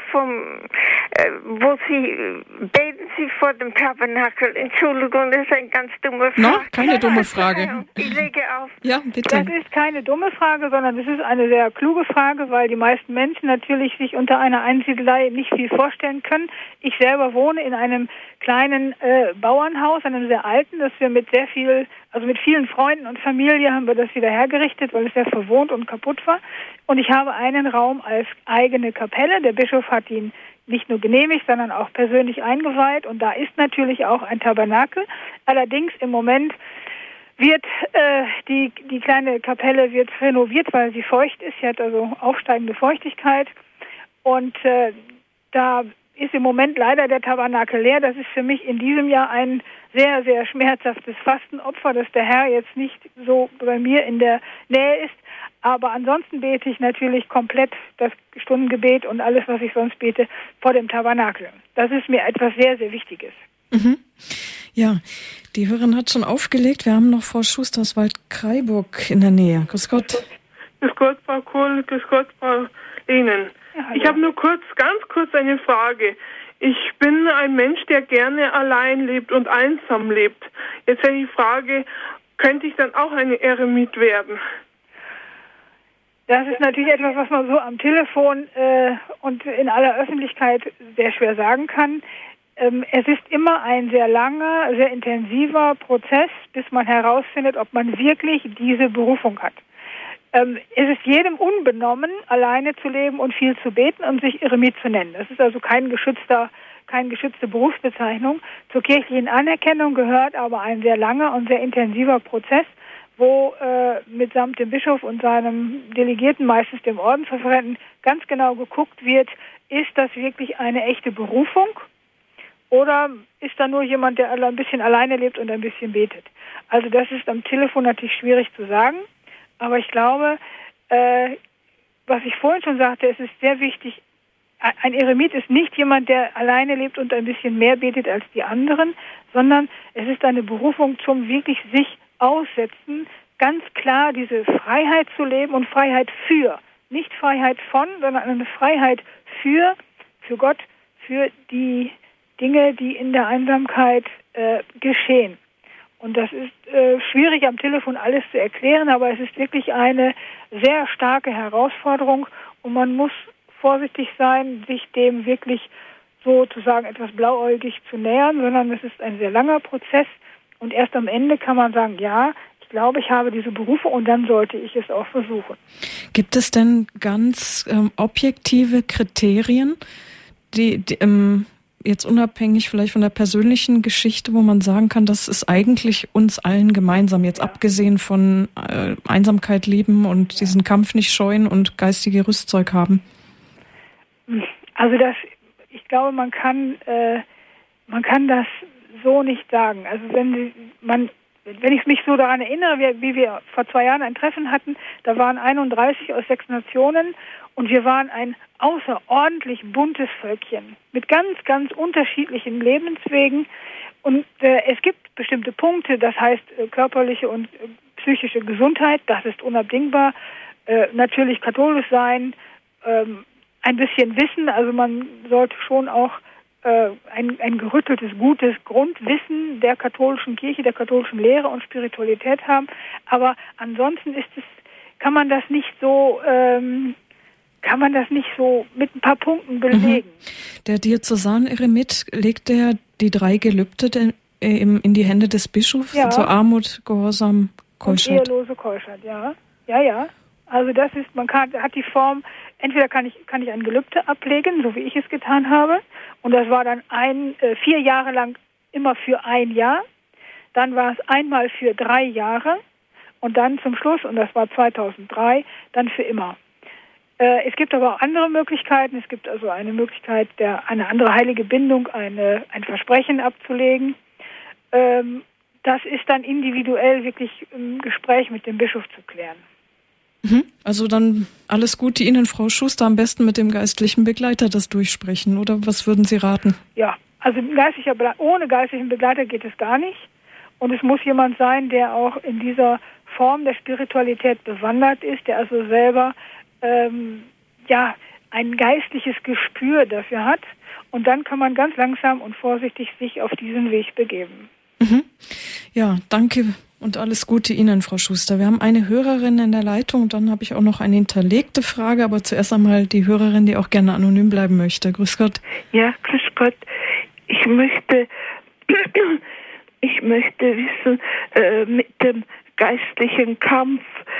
beten Sie vor dem Tabernakel? Entschuldigung, das ist eine ganz dumme Frage. No, keine dumme Frage. Ich lege auf. Ja, bitte. Das ist keine dumme Frage, sondern es ist eine sehr kluge Frage, weil die meisten Menschen natürlich sich unter einer Einsiedelei nicht viel vorstellen können. Ich selber wohne in einem kleinen Bauernhaus, einem sehr alten, das wir mit vielen Freunden und Familie haben wir das wieder hergerichtet, weil es sehr verwohnt und kaputt war. Und ich habe einen Raum als eigene Kapelle. Der Bischof hat ihn nicht nur genehmigt, sondern auch persönlich eingeweiht. Und da ist natürlich auch ein Tabernakel. Allerdings im Moment wird die kleine Kapelle wird renoviert, weil sie feucht ist. Sie hat also aufsteigende Feuchtigkeit. Und da ist im Moment leider der Tabernakel leer. Das ist für mich in diesem Jahr ein sehr, sehr schmerzhaftes Fastenopfer, dass der Herr jetzt nicht so bei mir in der Nähe ist. Aber ansonsten bete ich natürlich komplett das Stundengebet und alles, was ich sonst bete, vor dem Tabernakel. Das ist mir etwas sehr, sehr Wichtiges. Mhm. Ja, die Hörerin hat schon aufgelegt. Wir haben noch Frau Schuster aus Waldkraiburg in der Nähe. Grüß Gott. Grüß Gott, Frau Kohl. Grüß Gott, Frau Lehnen. Ja, ich habe nur ganz kurz eine Frage. Ich bin ein Mensch, der gerne allein lebt und einsam lebt. Jetzt wäre die Frage, könnte ich dann auch eine Eremit werden? Das ist natürlich etwas, was man so am Telefon und in aller Öffentlichkeit sehr schwer sagen kann. Es ist immer ein sehr langer, sehr intensiver Prozess, bis man herausfindet, ob man wirklich diese Berufung hat. Es ist jedem unbenommen, alleine zu leben und viel zu beten und sich Eremit zu nennen. Das ist also keine geschützte Berufsbezeichnung. Zur kirchlichen Anerkennung gehört aber ein sehr langer und sehr intensiver Prozess, wo mitsamt dem Bischof und seinem Delegierten, meistens dem Ordensreferenten, ganz genau geguckt wird, ist das wirklich eine echte Berufung oder ist da nur jemand, der ein bisschen alleine lebt und ein bisschen betet. Also das ist am Telefon natürlich schwierig zu sagen, aber ich glaube, was ich vorhin schon sagte, es ist sehr wichtig, ein Eremit ist nicht jemand, der alleine lebt und ein bisschen mehr betet als die anderen, sondern es ist eine Berufung zum wirklich sich aussetzen, ganz klar diese Freiheit zu leben und Freiheit für. Nicht Freiheit von, sondern eine Freiheit für Gott, für die Dinge, die in der Einsamkeit geschehen. Und das ist schwierig am Telefon alles zu erklären, aber es ist wirklich eine sehr starke Herausforderung und man muss vorsichtig sein, sich dem wirklich sozusagen etwas blauäugig zu nähern, sondern es ist ein sehr langer Prozess. Und erst am Ende kann man sagen, ja, ich glaube, ich habe diese Berufe und dann sollte ich es auch versuchen. Gibt es denn ganz objektive Kriterien, die jetzt unabhängig vielleicht von der persönlichen Geschichte, wo man sagen kann, das ist eigentlich uns allen gemeinsam, jetzt abgesehen von Einsamkeit leben und diesen Kampf nicht scheuen und geistige Rüstzeug haben? Also ich glaube, man kann das so nicht sagen. Also wenn ich mich so daran erinnere, wie wir vor 2 Jahren ein Treffen hatten, da waren 31 aus 6 Nationen und wir waren ein außerordentlich buntes Völkchen mit ganz, ganz unterschiedlichen Lebenswegen. Und es gibt bestimmte Punkte, das heißt körperliche und psychische Gesundheit, das ist unabdingbar. Natürlich katholisch sein, ein bisschen Wissen, also man sollte schon auch ein gerütteltes, gutes Grundwissen der katholischen Kirche, der katholischen Lehre und Spiritualität haben. Aber ansonsten kann man das nicht so mit ein paar Punkten belegen. Der Diözesaneremit legt die 3 Gelübde in die Hände des Bischofs, zur Armut, Gehorsam, Keuschheit. Und ehelose Keuschheit, ja. Ja. Also das ist, hat die Form, entweder kann ich ein Gelübde ablegen, so wie ich es getan habe, und das war dann 4 Jahre lang immer für 1 Jahr, dann war es einmal für 3 Jahre und dann zum Schluss, und das war 2003, dann für immer. Es gibt aber auch andere Möglichkeiten. Es gibt also eine Möglichkeit, eine andere heilige Bindung, ein Versprechen abzulegen. Das ist dann individuell wirklich im Gespräch mit dem Bischof zu klären. Also dann alles Gute Ihnen, Frau Schuster, am besten mit dem geistlichen Begleiter das durchsprechen, oder was würden Sie raten? Ja, also ohne geistlichen Begleiter geht es gar nicht. Und es muss jemand sein, der auch in dieser Form der Spiritualität bewandert ist, der also selber ein geistliches Gespür dafür hat. Und dann kann man ganz langsam und vorsichtig sich auf diesen Weg begeben. Ja, danke und alles Gute Ihnen, Frau Schuster. Wir haben eine Hörerin in der Leitung und dann habe ich auch noch eine hinterlegte Frage, aber zuerst einmal die Hörerin, die auch gerne anonym bleiben möchte. Grüß Gott. Ja, grüß Gott. Ich möchte wissen, mit dem geistlichen Kampf,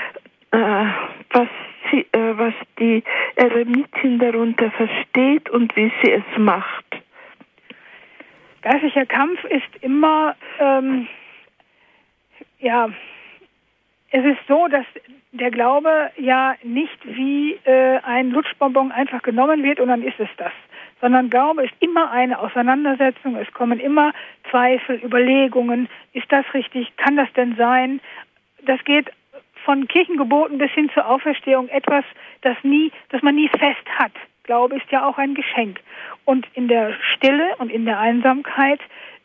was die Eremitin darunter versteht und wie sie es macht. Geistlicher Kampf ist immer, es ist so, dass der Glaube ja nicht wie ein Lutschbonbon einfach genommen wird und dann ist es das. Sondern Glaube ist immer eine Auseinandersetzung, es kommen immer Zweifel, Überlegungen, ist das richtig, kann das denn sein? Das geht von Kirchengeboten bis hin zur Auferstehung, etwas, das man nie fest hat. Glaube ist ja auch ein Geschenk. Und in der Stille und in der Einsamkeit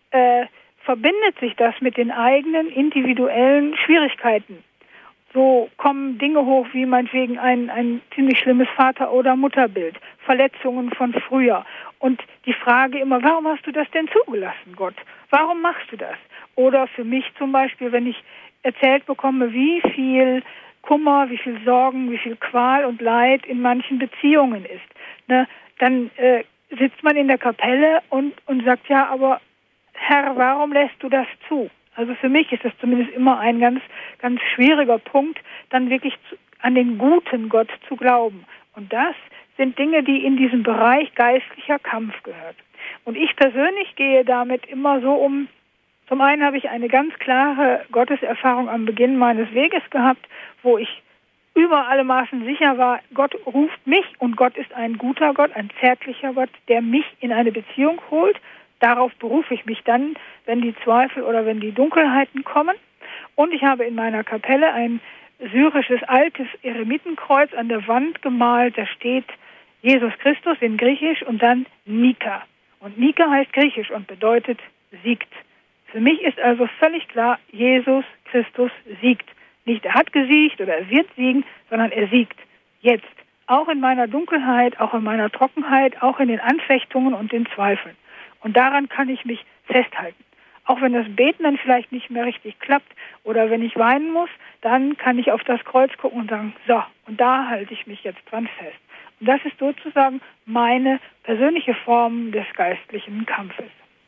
verbindet sich das mit den eigenen individuellen Schwierigkeiten. So kommen Dinge hoch wie meinetwegen ein ziemlich schlimmes Vater- oder Mutterbild, Verletzungen von früher. Und die Frage immer, warum hast du das denn zugelassen, Gott? Warum machst du das? Oder für mich zum Beispiel, wenn ich erzählt bekomme, wie viel Kummer, wie viel Sorgen, wie viel Qual und Leid in manchen Beziehungen ist, ne, dann sitzt man in der Kapelle und sagt, ja, aber Herr, warum lässt du das zu? Also für mich ist das zumindest immer ein ganz, ganz schwieriger Punkt, dann wirklich an den guten Gott zu glauben. Und das sind Dinge, die in diesen Bereich geistlicher Kampf gehört. Und ich persönlich gehe damit immer so um. Zum einen habe ich eine ganz klare Gotteserfahrung am Beginn meines Weges gehabt, wo ich über alle Maßen sicher war, Gott ruft mich und Gott ist ein guter Gott, ein zärtlicher Gott, der mich in eine Beziehung holt. Darauf berufe ich mich dann, wenn die Zweifel oder wenn die Dunkelheiten kommen. Und ich habe in meiner Kapelle ein syrisches altes Eremitenkreuz an der Wand gemalt. Da steht Jesus Christus in Griechisch und dann Nika. Und Nika heißt Griechisch und bedeutet siegt. Für mich ist also völlig klar, Jesus Christus siegt. Nicht er hat gesiegt oder er wird siegen, sondern er siegt. Jetzt. Auch in meiner Dunkelheit, auch in meiner Trockenheit, auch in den Anfechtungen und den Zweifeln. Und daran kann ich mich festhalten. Auch wenn das Beten dann vielleicht nicht mehr richtig klappt oder wenn ich weinen muss, dann kann ich auf das Kreuz gucken und sagen, so, und da halte ich mich jetzt dran fest. Und das ist sozusagen meine persönliche Form des geistlichen Kampfes.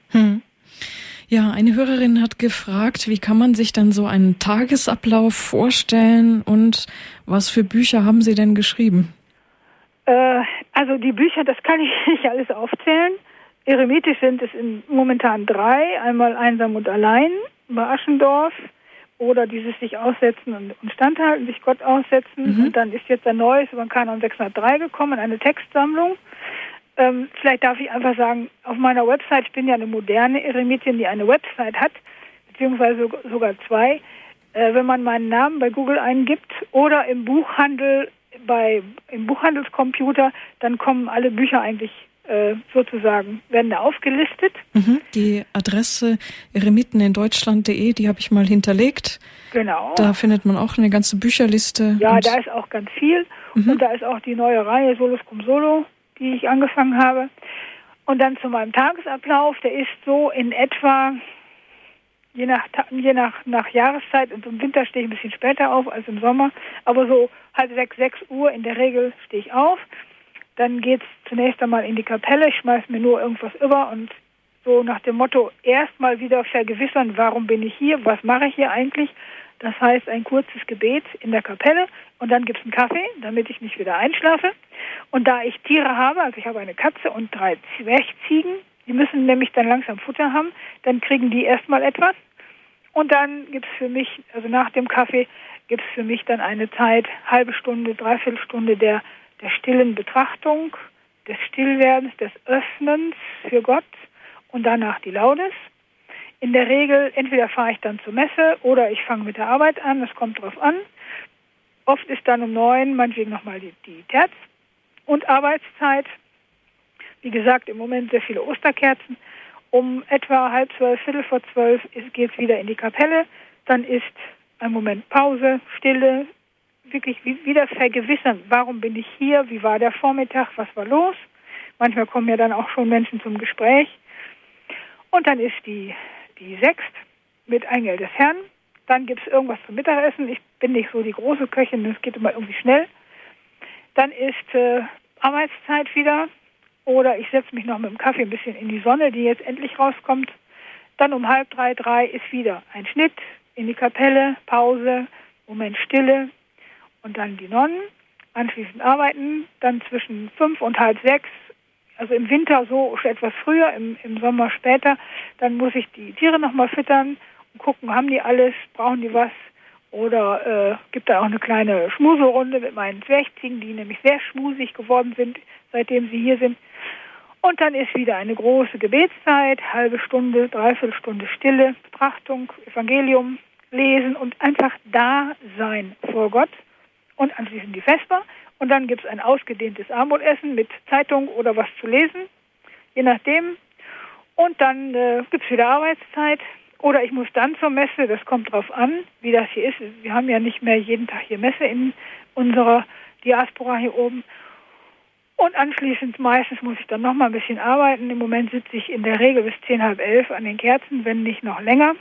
Ja, eine Hörerin hat gefragt, wie kann man sich dann so einen Tagesablauf vorstellen und was für Bücher haben Sie denn geschrieben? Also die Bücher, das kann ich nicht alles aufzählen. Eremitisch sind es momentan 3. Einmal Einsam und Allein bei Aschendorf oder dieses sich aussetzen und standhalten, sich Gott aussetzen. Und dann ist jetzt ein neues über den Kanon 603 gekommen, eine Textsammlung. Vielleicht darf ich einfach sagen, auf meiner Website, ich bin ja eine moderne Eremitin, die eine Website hat, beziehungsweise sogar 2. Wenn man meinen Namen bei Google eingibt oder im Buchhandel, im Buchhandelscomputer, dann kommen alle Bücher eigentlich sozusagen, werden da aufgelistet. Die Adresse eremitenindeutschland.de, die habe ich mal hinterlegt. Genau. Da findet man auch eine ganze Bücherliste. Ja, da ist auch ganz viel. Und da ist auch die neue Reihe Solus cum Solo, die ich angefangen habe. Und dann zu meinem Tagesablauf, der ist so in etwa, je nach Jahreszeit, und im Winter stehe ich ein bisschen später auf als im Sommer, aber so 5:30, 6 Uhr in der Regel stehe ich auf. Dann geht's zunächst einmal in die Kapelle, ich schmeiß mir nur irgendwas über und so nach dem Motto, erstmal wieder vergewissern, warum bin ich hier, was mache ich hier eigentlich? Das heißt, ein kurzes Gebet in der Kapelle und dann gibt's einen Kaffee, damit ich nicht wieder einschlafe. Und da ich Tiere habe, also ich habe eine Katze und 3 Zwerchziegen, die müssen nämlich dann langsam Futter haben, dann kriegen die erstmal etwas. Und dann gibt's für mich, also nach dem Kaffee, gibt's für mich dann eine Zeit, halbe Stunde, dreiviertel Stunde der stillen Betrachtung, des Stillwerdens, des Öffnens für Gott und danach die Laudes. In der Regel, entweder fahre ich dann zur Messe oder ich fange mit der Arbeit an, das kommt drauf an. Oft ist dann um 9, meinetwegen nochmal die Terz und Arbeitszeit. Wie gesagt, im Moment sehr viele Osterkerzen. Um etwa 11:30, 11:45 geht es wieder in die Kapelle. Dann ist ein Moment Pause, Stille, wirklich wieder vergewissern, warum bin ich hier, wie war der Vormittag, was war los. Manchmal kommen ja dann auch schon Menschen zum Gespräch. Und dann ist die Sext mit Engel des Herrn. Dann gibt es irgendwas zum Mittagessen. Ich bin nicht so die große Köchin, das geht immer irgendwie schnell. Dann ist Arbeitszeit wieder. Oder ich setze mich noch mit dem Kaffee ein bisschen in die Sonne, die jetzt endlich rauskommt. Dann um 2:30, 3 ist wieder ein Schnitt in die Kapelle, Pause, Moment Stille. Und dann die Nonnen, anschließend arbeiten, dann zwischen 5 und 5:30, also im Winter so etwas früher, im Sommer später, dann muss ich die Tiere nochmal füttern und gucken, haben die alles, brauchen die was, oder gibt da auch eine kleine Schmuselrunde mit meinen Zwerchziegen, die nämlich sehr schmusig geworden sind, seitdem sie hier sind. Und dann ist wieder eine große Gebetszeit, halbe Stunde, dreiviertel Stunde Stille, Betrachtung, Evangelium, lesen und einfach da sein vor Gott. Und anschließend die Vesper. Und dann gibt es ein ausgedehntes Abendbrotessen mit Zeitung oder was zu lesen, je nachdem. Und dann gibt es wieder Arbeitszeit. Oder ich muss dann zur Messe, das kommt drauf an, wie das hier ist. Wir haben ja nicht mehr jeden Tag hier Messe in unserer Diaspora hier oben. Und anschließend meistens muss ich dann noch mal ein bisschen arbeiten. Im Moment sitze ich in der Regel bis 10, 10:30 an den Kerzen, wenn nicht noch länger.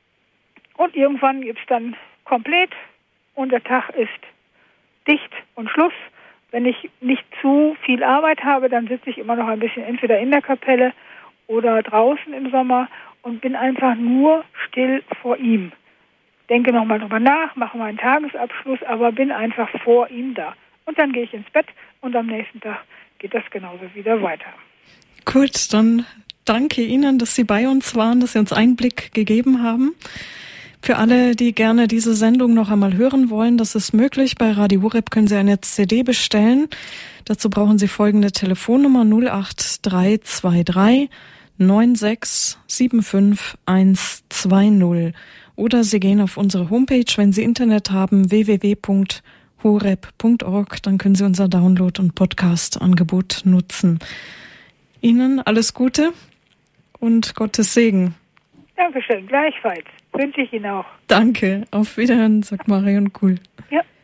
Und irgendwann gibt es dann komplett und der Tag ist dicht und Schluss. Wenn ich nicht zu viel Arbeit habe, dann sitze ich immer noch ein bisschen entweder in der Kapelle oder draußen im Sommer und bin einfach nur still vor ihm. Denke nochmal drüber nach, mache meinen Tagesabschluss, aber bin einfach vor ihm da. Und dann gehe ich ins Bett und am nächsten Tag geht das genauso wieder weiter. Gut, dann danke Ihnen, dass Sie bei uns waren, dass Sie uns Einblick gegeben haben. Für alle, die gerne diese Sendung noch einmal hören wollen, das ist möglich. Bei Radio Horeb können Sie eine CD bestellen. Dazu brauchen Sie folgende Telefonnummer 08323 9675120. Oder Sie gehen auf unsere Homepage, wenn Sie Internet haben, www.horeb.org. Dann können Sie unser Download- und Podcast-Angebot nutzen. Ihnen alles Gute und Gottes Segen. Dankeschön, gleichfalls. Wünsche ich Ihnen auch. Danke. Auf Wiederhören, sagt Marion Kuhl. Ja.